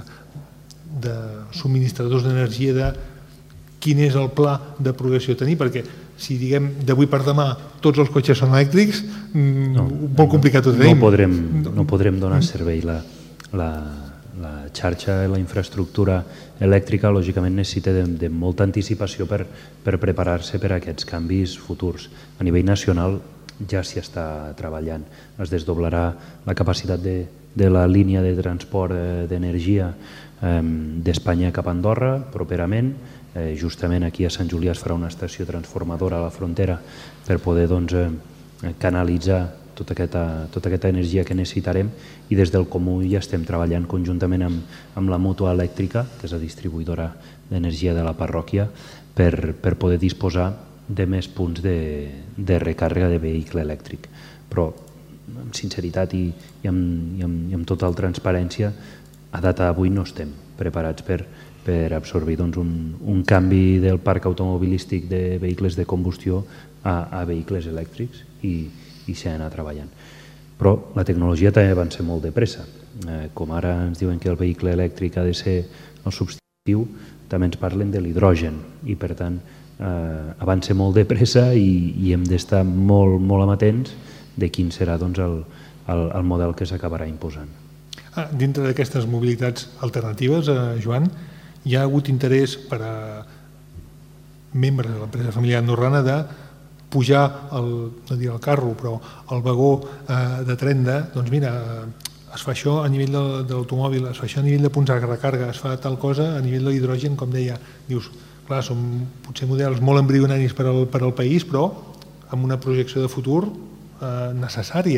B: de subministradors d'energia, de quin és el pla de progressió a tenir, perquè si diguem d'avui per demà tots els cotxes són elèctrics, no, molt complicat ho tenim.
C: No podrem, no podrem donar servei. La, la, la xarxa, la infraestructura elèctrica, lògicament necessita de, de molta anticipació per, per preparar-se per a aquests canvis futurs. A nivell nacional ja s'hi està treballant. Es desdoblarà la capacitat de, de la línia de transport d'energia eh, d'Espanya cap a Andorra properament. Eh, justament aquí a Sant Julià es farà una estació transformadora a la frontera per poder doncs, eh, canalitzar tota aquesta, tota aquesta energia que necessitarem, i des del Comú ja estem treballant conjuntament amb, amb la Mútua Elèctrica, que és la distribuïdora d'energia de la parròquia, per, per poder disposar de més punts de, de recàrrega de vehicle elèctric. Però amb sinceritat i, i, amb, i, amb, i amb total transparència, a data d'avui no estem preparats per, per absorbir doncs, un, un canvi del parc automobilístic de vehicles de combustió a, a vehicles elèctrics i, i s'ha d'anar treballant. Però la tecnologia també avança molt de pressa. Eh, com ara ens diuen que el vehicle elèctric ha de ser el substitutiu, també ens parlen de l'hidrogen i per tant eh, avança molt de pressa i, i hem d'estar molt, molt amatents de quin serà doncs, el, el, el model que s'acabarà imposant.
B: Ah, dintre d'aquestes mobilitats alternatives, eh, Joan, hi ha hagut interès per a membres de l'empresa familiar andorrana de pujar el, no diré el carro, però el vagó eh, de tren de, doncs mira, es fa això a nivell de, de l'automòbil, es fa això a nivell de punts de recàrrega, es fa tal cosa a nivell de l'hidrogen, com deia. Dius, clar, són potser models molt embrionaris per al, per al país, però amb una projecció de futur eh, necessària.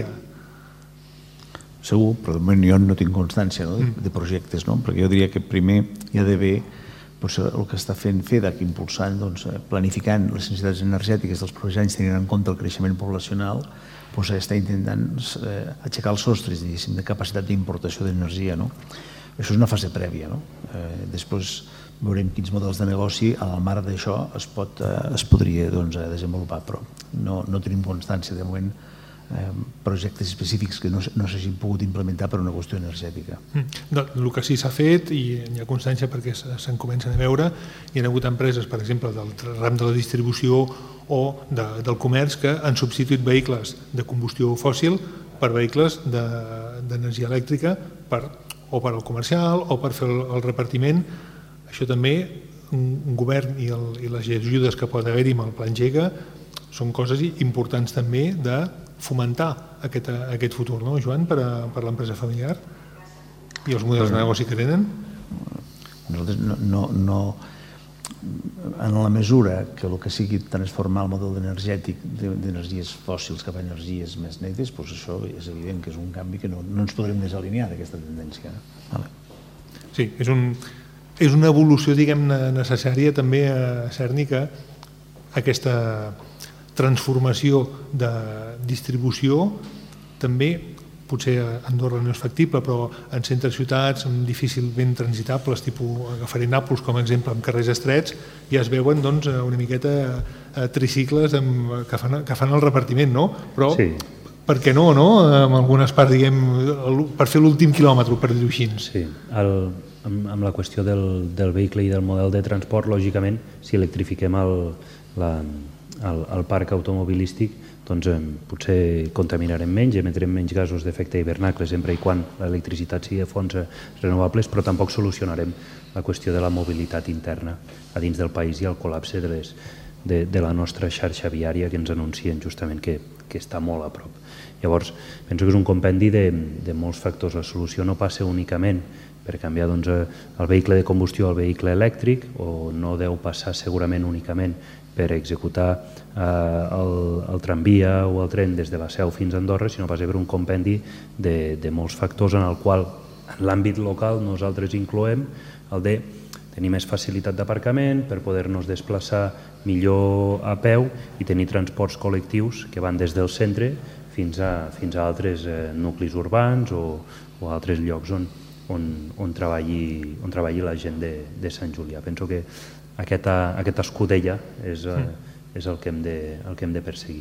D: Segur, però de moment jo no tinc constància, no, de, de projectes, no? Perquè jo diria que primer hi ha d'haver doncs, el que està fent FEDAC, impulsant, doncs, planificant les necessitats energètiques dels propers anys tenint en compte el creixement poblacional, doncs, està intentant eh, aixecar els sostres, diguéssim, de capacitat d'importació d'energia. No? Això és una fase prèvia. No? Eh, després veurem quins models de negoci al marc d'això es, pot, eh, es podria doncs, desenvolupar, però no, no tenim constància de moment projectes específics que no s'hagin pogut implementar per una qüestió energètica.
B: El que sí s'ha fet, i hi ha constància perquè se'n comencen a veure, hi ha hagut empreses, per exemple, del ram de la distribució o del comerç que han substituït vehicles de combustió fòssil per vehicles d'energia elèctrica o per al comercial o per fer el repartiment. Això també, un govern i les ajudes que pot haver-hi amb el Pla Engega són coses importants també de fomentar aquest futur, no, Joan, per a l'empresa familiar i els models de negoci que tenen?
D: Nosaltres no... En la mesura que el que sigui transformar el model energètic d'energies fòssils cap a energies més netes, doncs això és evident que és un canvi que no ens podrem desalinear d'aquesta tendència.
B: Sí, és una evolució, diguem-ne, necessària també a Cerni, que aquesta transformació de distribució també, potser a Andorra no és factible, però en centres ciutats difícilment transitables, tipus agafaré Nàpols com a exemple, amb carrers estrets, ja es veuen una miqueta tricicles que fan el repartiment, no? Però per què no, no? En algunes parts, diguem, per fer l'últim quilòmetre, per dir-ho així.
C: Sí, amb la qüestió del vehicle i del model de transport, lògicament, si electrifiquem el parc automobilístic, doncs potser contaminarem menys, emetrem menys gasos d'efecte hivernacle, sempre i quan l'electricitat sigui de fonts renovables, però tampoc solucionarem la qüestió de la mobilitat interna a dins del país i el col·lapse de la nostra xarxa viària que ens anuncien justament que està molt a prop. Llavors, penso que és un compendi de molts factors. La solució no passa únicament per canviar el vehicle de combustió al vehicle elèctric, o no deu passar segurament únicament per executar el tramvia o el tren des de la Seu fins a Andorra, sinó passa per un compendi de molts factors en el qual en l'àmbit local nosaltres incloem el de tenir més facilitat d'aparcament per poder-nos desplaçar millor a peu i tenir transports col·lectius que van des del centre fins a altres nuclis urbans o altres llocs on treballi la gent de Sant Julià. Penso que aquesta escudella és el que hem de perseguir.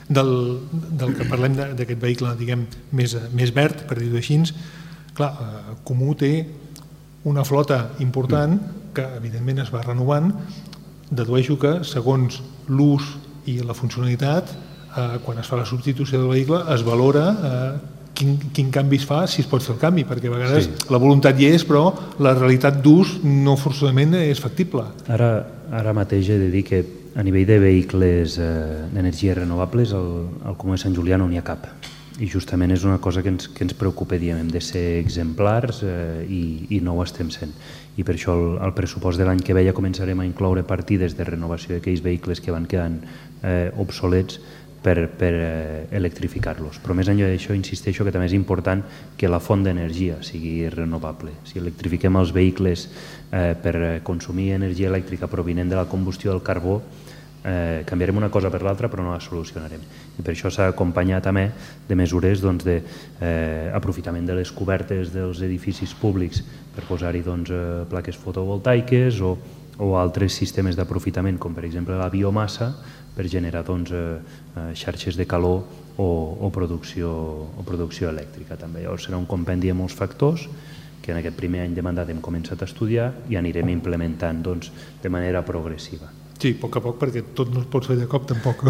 B: Del que parlem d'aquest vehicle, diguem, més verd, per dir-ho així, clar, Comú té una flota important que evidentment es va renovant. Dedueixo que segons l'ús i la funcionalitat, quan es fa la substitució del vehicle, es valora quin canvi es fa, si es pot fer el canvi, perquè a vegades la voluntat hi és, però la realitat d'ús no forçosament és factible.
C: Ara mateix he de dir que a nivell de vehicles d'energies renovables al Comú de Sant Julià no n'hi ha cap. I justament és una cosa que ens preocupa, diem, hem de ser exemplars i no ho estem sent. I per això al pressupost de l'any que ve ja començarem a incloure partides de renovació d'aquells vehicles que van quedant obsolets per electrificar-los. Però més enllà d'això, insisteixo que també és important que la font d'energia sigui renovable. Si electrifiquem els vehicles per consumir energia elèctrica provinent de la combustió del carbó, canviarem una cosa per l'altra però no la solucionarem. I per això s'ha d'acompanyar també de mesures d'aprofitament de les cobertes dels edificis públics per posar-hi plaques fotovoltaiques o altres sistemes d'aprofitament, com per exemple la biomassa, per generar xarxes de calor o producció elèctrica també. Llavors serà un compendi de molts factors que en aquest primer any de mandat hem començat a estudiar i anirem implementant de manera progressiva.
B: Sí, a poc a poc, perquè tot no es pot fer de cop tampoc.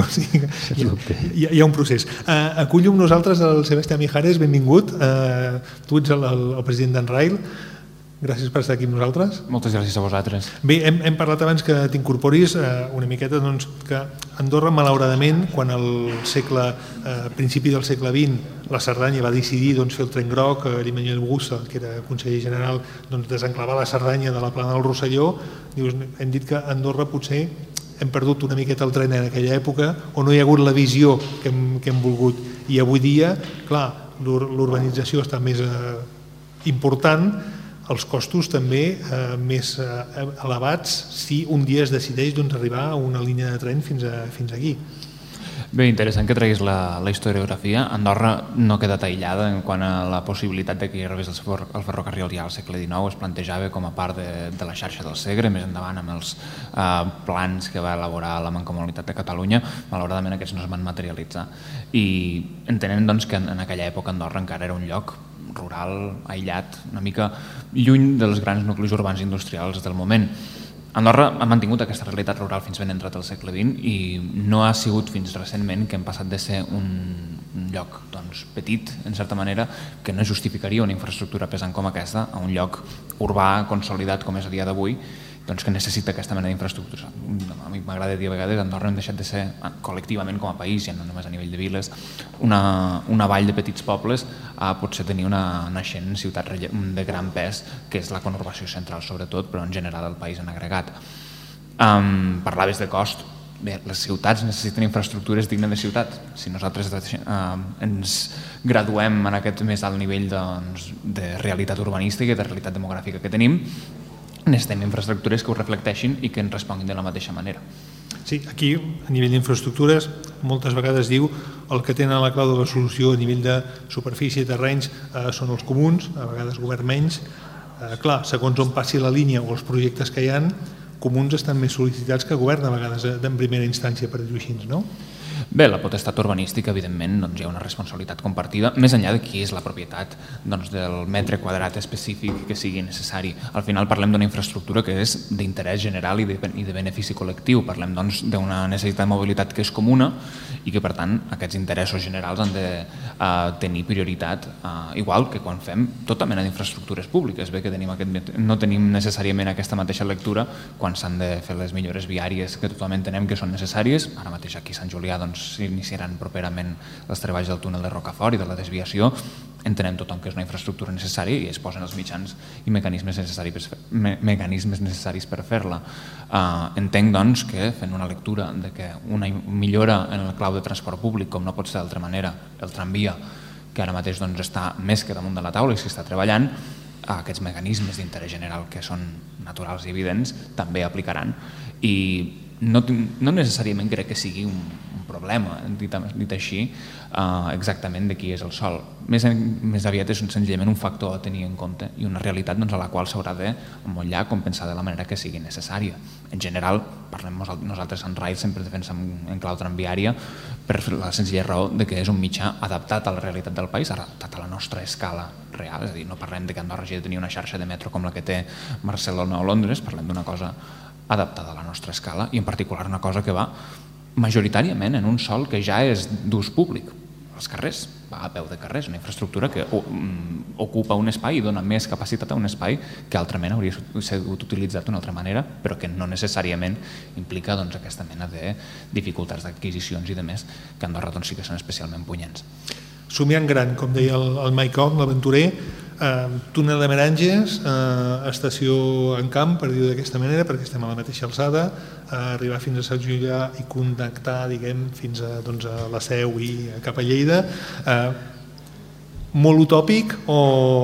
B: Hi ha un procés. Acullo amb nosaltres el Sebastià Mijares, benvingut. Tu ets el president d'Enrail. Gràcies per estar aquí amb nosaltres.
E: Moltes gràcies a vosaltres.
B: Bé, hem parlat abans que t'incorporis una miqueta que Andorra, malauradament, quan al principi del segle vint la Cerdanya va decidir fer el tren groc, l'Immanuel Bussa, que era conseller general, desenclavar la Cerdanya de la plana del Rosselló, hem dit que a Andorra potser hem perdut una miqueta el tren en aquella època, o no hi ha hagut la visió que hem volgut. I avui dia, clar, l'urbanització està més important, els costos també més elevats si un dia es decideix arribar a una línia de tren fins aquí.
E: Bé, interessant que treguis la, la historiografia. Andorra no ha quedat aïllada en quant a la possibilitat de que hi arribés el, fer, el ferrocarril ja al segle dinou. Es plantejava com a part de, de la xarxa del Segre, més endavant amb els eh, plans que va elaborar la Mancomunitat de Catalunya. Malauradament aquests no es van materialitzar. I entenent doncs, que en, en aquella època Andorra encara era un lloc rural, aïllat, una mica lluny dels grans nuclis urbans industrials del moment. Andorra ha mantingut aquesta realitat rural fins ben entrat al segle vint i no ha sigut fins recentment que hem passat de ser un, un lloc doncs, petit, en certa manera, que no justificaria una infraestructura pesant com aquesta a un lloc urbà consolidat com és a dia d'avui, doncs, que necessita aquesta mena d'infraestructures. A mi m'agrada dir a vegades que Andorra hem deixat de ser col·lectivament com a país, ja no només a nivell de viles, una, una vall de petits pobles a potser tenir una naixent ciutat de gran pes, que és la conurbació central sobretot, però en general el país en agregat. Um, parlaves de cost. Bé, les ciutats necessiten infraestructures dignes de ciutat. Si nosaltres uh, ens graduem en aquest més alt nivell doncs, de realitat urbanística i de realitat demogràfica que tenim, necessitem infraestructures que ho reflecteixin i que ens responguin de la mateixa manera.
B: Sí, aquí a nivell d'infraestructures moltes vegades diu el que tenen la clau de la solució a nivell de superfície i terrenys eh, són els comuns, a vegades govern menys. Eh, clar, segons on passi la línia o els projectes que hi ha, comuns estan més sol·licitats que govern a vegades en primera instància, per dir-ho així, no?
E: Bé, la potestat urbanística, evidentment, doncs hi ha una responsabilitat compartida, més enllà de qui és la propietat doncs, del metre quadrat específic que sigui necessari. Al final parlem d'una infraestructura que és d'interès general i de, i de benefici col·lectiu. Parlem doncs, d'una necessitat de mobilitat que és comuna i que, per tant, aquests interessos generals han de uh, tenir prioritat, uh, igual que quan fem tota mena d'infraestructures públiques. Bé que tenim aquest, no tenim necessàriament aquesta mateixa lectura quan s'han de fer les millores viàries que tothom entenem que són necessàries. Ara mateix aquí a Sant Julià doncs, s'iniciaran properament els treballs del túnel de Rocafort i de la desviació. Entenem tothom que és una infraestructura necessària i es posen els mitjans i mecanismes necessaris per, me, mecanismes necessaris per fer-la. Uh, entenc doncs que fent una lectura de que una millora en el clau de transport públic, com no pot ser d'altra manera, el tramvia, que ara mateix doncs, està més que damunt de la taula i s'hi està treballant, aquests mecanismes d'interès general que són naturals i evidents també aplicaran. I no, no necessàriament crec que sigui un, un problema, dit, dit així, uh, exactament de qui és el sòl. Més, més aviat és un, senzillament un factor a tenir en compte i una realitat doncs, a la qual s'haurà d'emmotlllar, compensar de la manera que sigui necessària. En general, parlem nosaltres en R A I sempre defensem en clau tramviària per la senzilla raó de que és un mitjà adaptat a la realitat del país, adaptat a la nostra escala real, és a dir, no parlem de que Andorra hagi de tenir una xarxa de metro com la que té Barcelona o Londres, parlem d'una cosa adaptada a la nostra escala i en particular una cosa que va majoritàriament en un sòl que ja és d'ús públic, els carrers, va a peu de carrers, una infraestructura que ocupa un espai i dona més capacitat a un espai que altrament hauria sigut utilitzat d'una altra manera, però que no necessàriament implica doncs, aquesta mena de dificultats d'adquisicions i de més, que a Andorra doncs, sí que són especialment punyents.
B: Somiant gran, com deia el, el Mike Cobb, l'aventurer, eh, túnel de Meranges, eh, estació en camp, per dir-ho d'aquesta manera, perquè estem a la mateixa alçada, eh, arribar fins a Sant Julià i connectar, diguem, fins a, doncs, a la Seu i cap a Lleida. Eh, molt utòpic o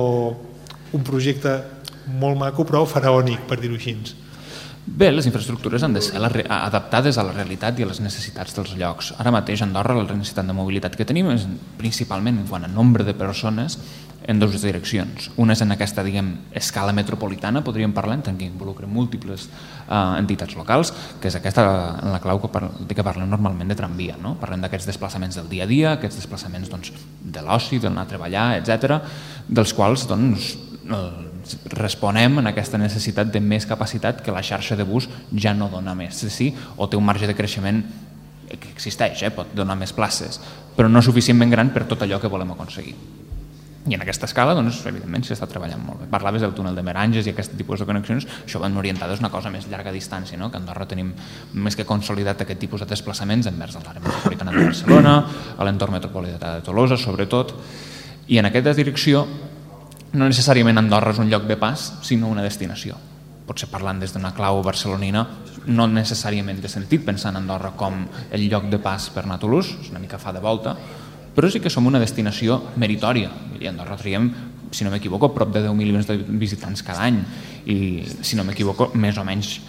B: un projecte molt maco, però faraònic, per dir-ho així?
E: Bé, les infraestructures han de ser adaptades a la realitat i a les necessitats dels llocs. Ara mateix a Andorra la necessitat de mobilitat que tenim és principalment en quant a nombre de persones en dues direccions. Una és en aquesta, diguem, escala metropolitana, podríem parlar, en tant que involucra múltiples eh, entitats locals, que és aquesta en la clau que, par de que parlem normalment de tramvia. No? Parlem d'aquests desplaçaments del dia a dia, aquests desplaçaments doncs, de l'oci, d'anar a treballar, etcètera, dels quals doncs, el responem en aquesta necessitat de més capacitat que la xarxa de bus ja no dona més de sí, o té un marge de creixement que existeix, eh? Pot donar més places, però no suficientment gran per tot allò que volem aconseguir. I en aquesta escala, doncs, evidentment, s'està treballant molt bé. Parlaves del túnel de Meranges i aquest tipus de connexions, això van orientades a una cosa més llarga distància, no? Que a Andorra tenim més que consolidat aquest tipus de desplaçaments envers l'àrea metropolitana de Barcelona, a l'entorn metropolità de Tolosa, sobretot, i en aquesta direcció no necessàriament Andorra és un lloc de pas, sinó una destinació. Potser parlant des d'una clau barcelonina, no necessàriament té sentit pensar en Andorra com el lloc de pas per anar a Toulouse, és una mica fa de volta, però sí que som una destinació meritòria. I a Andorra triem, si no m'equivoco, prop de deu milions de visitants cada any i, si no m'equivoco, més o menys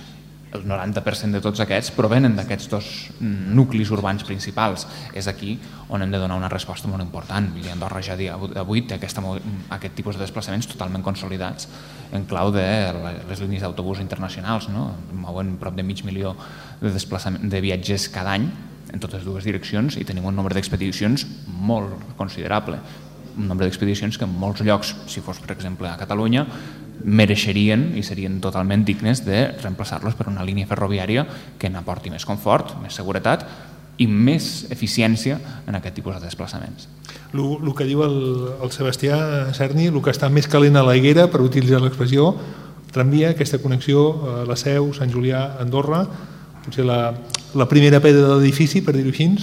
E: el noranta per cent de tots aquests provenen d'aquests dos nuclis urbans principals. És aquí on hem de donar una resposta molt important. I Andorra ja avui té aquesta, aquest tipus de desplaçaments totalment consolidats en clau de les línies d'autobús internacionals, no? Mouen prop de mig milió de, de viatgers cada any en totes dues direccions i tenim un nombre d'expedicions molt considerable. Un nombre d'expedicions que en molts llocs, si fos per exemple a Catalunya, mereixerien i serien totalment dignes de reemplaçar-los per una línia ferroviària que n'aporti més confort, més seguretat i més eficiència en aquest tipus de desplaçaments.
B: El que diu el, el Sebastià Cerny, el que està més calent a la higuera, per utilitzar l'expressió, tramvia, aquesta connexió a la Seu, Sant Julià, Andorra, potser la, la primera pedra de l'edifici, per dir-ho així.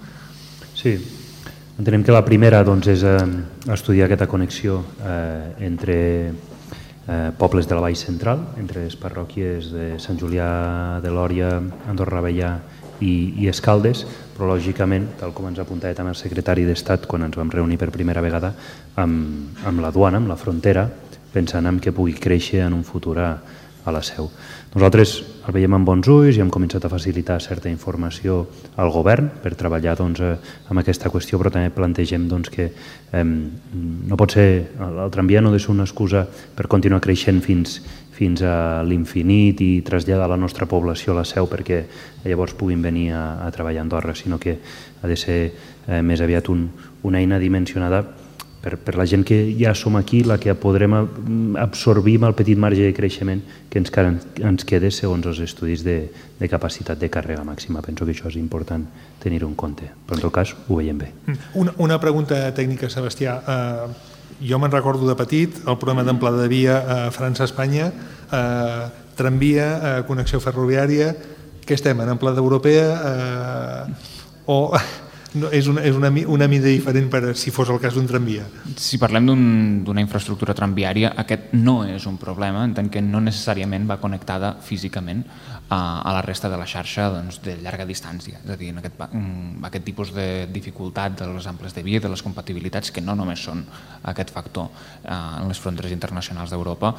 C: Sí, entenem que la primera doncs, és eh, estudiar aquesta connexió eh, entre eh, pobles de la Vall Central, entre les parròquies de Sant Julià de Lòria, Andorra la Vella i, i Escaldes, però lògicament, tal com ens apuntava també el secretari d'Estat quan ens vam reunir per primera vegada amb, amb la duana, amb la frontera, pensant en que pugui créixer en un futur a, a la Seu. Nosaltres el veiem amb bons ulls i hem començat a facilitar certa informació al govern per treballar doncs, amb aquesta qüestió, però també plantegem doncs, que eh, no pot ser, el tramvia no ha de ser una excusa per continuar creixent fins, fins a l'infinit i traslladar la nostra població a la Seu perquè llavors puguin venir a, a treballar a Andorra, sinó que ha de ser eh, més aviat un, una eina dimensionada per, per la gent que ja som aquí, la que podrem absorbir amb el petit marge de creixement que ens, ens queda segons els estudis de, de capacitat de càrrega màxima. Penso que això és important tenir-ho en compte, però en tot cas ho veiem bé.
B: Una, una pregunta tècnica, Sebastià. Uh, jo me'n recordo de petit, el programa d'amplada de via a França-Espanya, uh, tramvia, uh, connexió ferroviària, què estem, en amplada europea uh, o... No, és una, és una, una mida diferent per si fos el cas d'un tramvia.
E: Si parlem d'una un, infraestructura tramviària, aquest no és un problema, en tant que no necessàriament va connectada físicament a, a la resta de la xarxa doncs, de llarga distància. És a dir, en aquest, aquest tipus de dificultat dels amples de via, de les compatibilitats, que no només són aquest factor eh, en les fronteres internacionals d'Europa,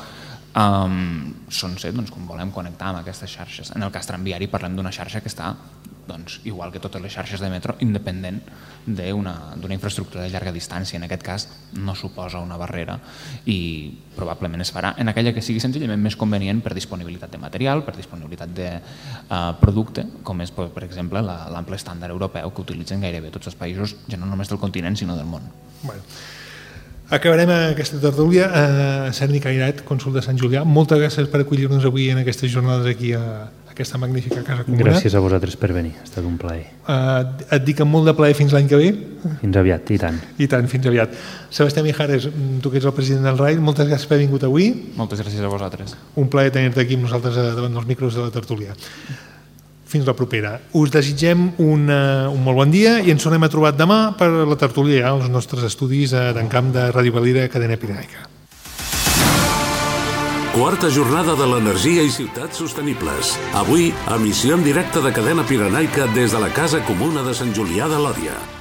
E: um, són set doncs, com volem connectar amb aquestes xarxes. En el cas tramviari parlem d'una xarxa que està doncs, igual que totes les xarxes de metro, independent d'una infraestructura de llarga distància. En aquest cas no suposa una barrera i probablement es farà en aquella que sigui senzillament més convenient per disponibilitat de material, per disponibilitat de uh, producte, com és, per exemple, l'ample estàndard europeu que utilitzen gairebé tots els països, ja no només del continent, sinó del món.
B: Bueno. Acabarem aquesta tertúlia. Uh, Cerny Cairat, cònsol de Sant Julià, moltes gràcies per acollir-nos avui en aquestes jornades aquí a aquesta magnífica casa comuna.
C: Gràcies a vosaltres per venir, ha estat un plaer.
B: Uh, et dic amb molt de plaer fins l'any que ve.
C: Fins aviat, i tant.
B: I tant, fins aviat. Sebastià Mijares, tu que ets el president del R A I, moltes gràcies per haver vingut avui.
E: Moltes gràcies a vosaltres.
B: Un plaer tenir-te aquí amb nosaltres davant dels micros de la tertúlia. Fins la propera. Us desitgem una, un molt bon dia i ens tornem a trobar demà per la tertúlia ja als nostres estudis d'Encamp de Ràdio Valira, Cadena Pirenaica.
A: Quarta jornada de l'energia i ciutats sostenibles. Avui, emissió en directe de Cadena Pirenaica des de la Casa Comuna de Sant Julià de Lòria.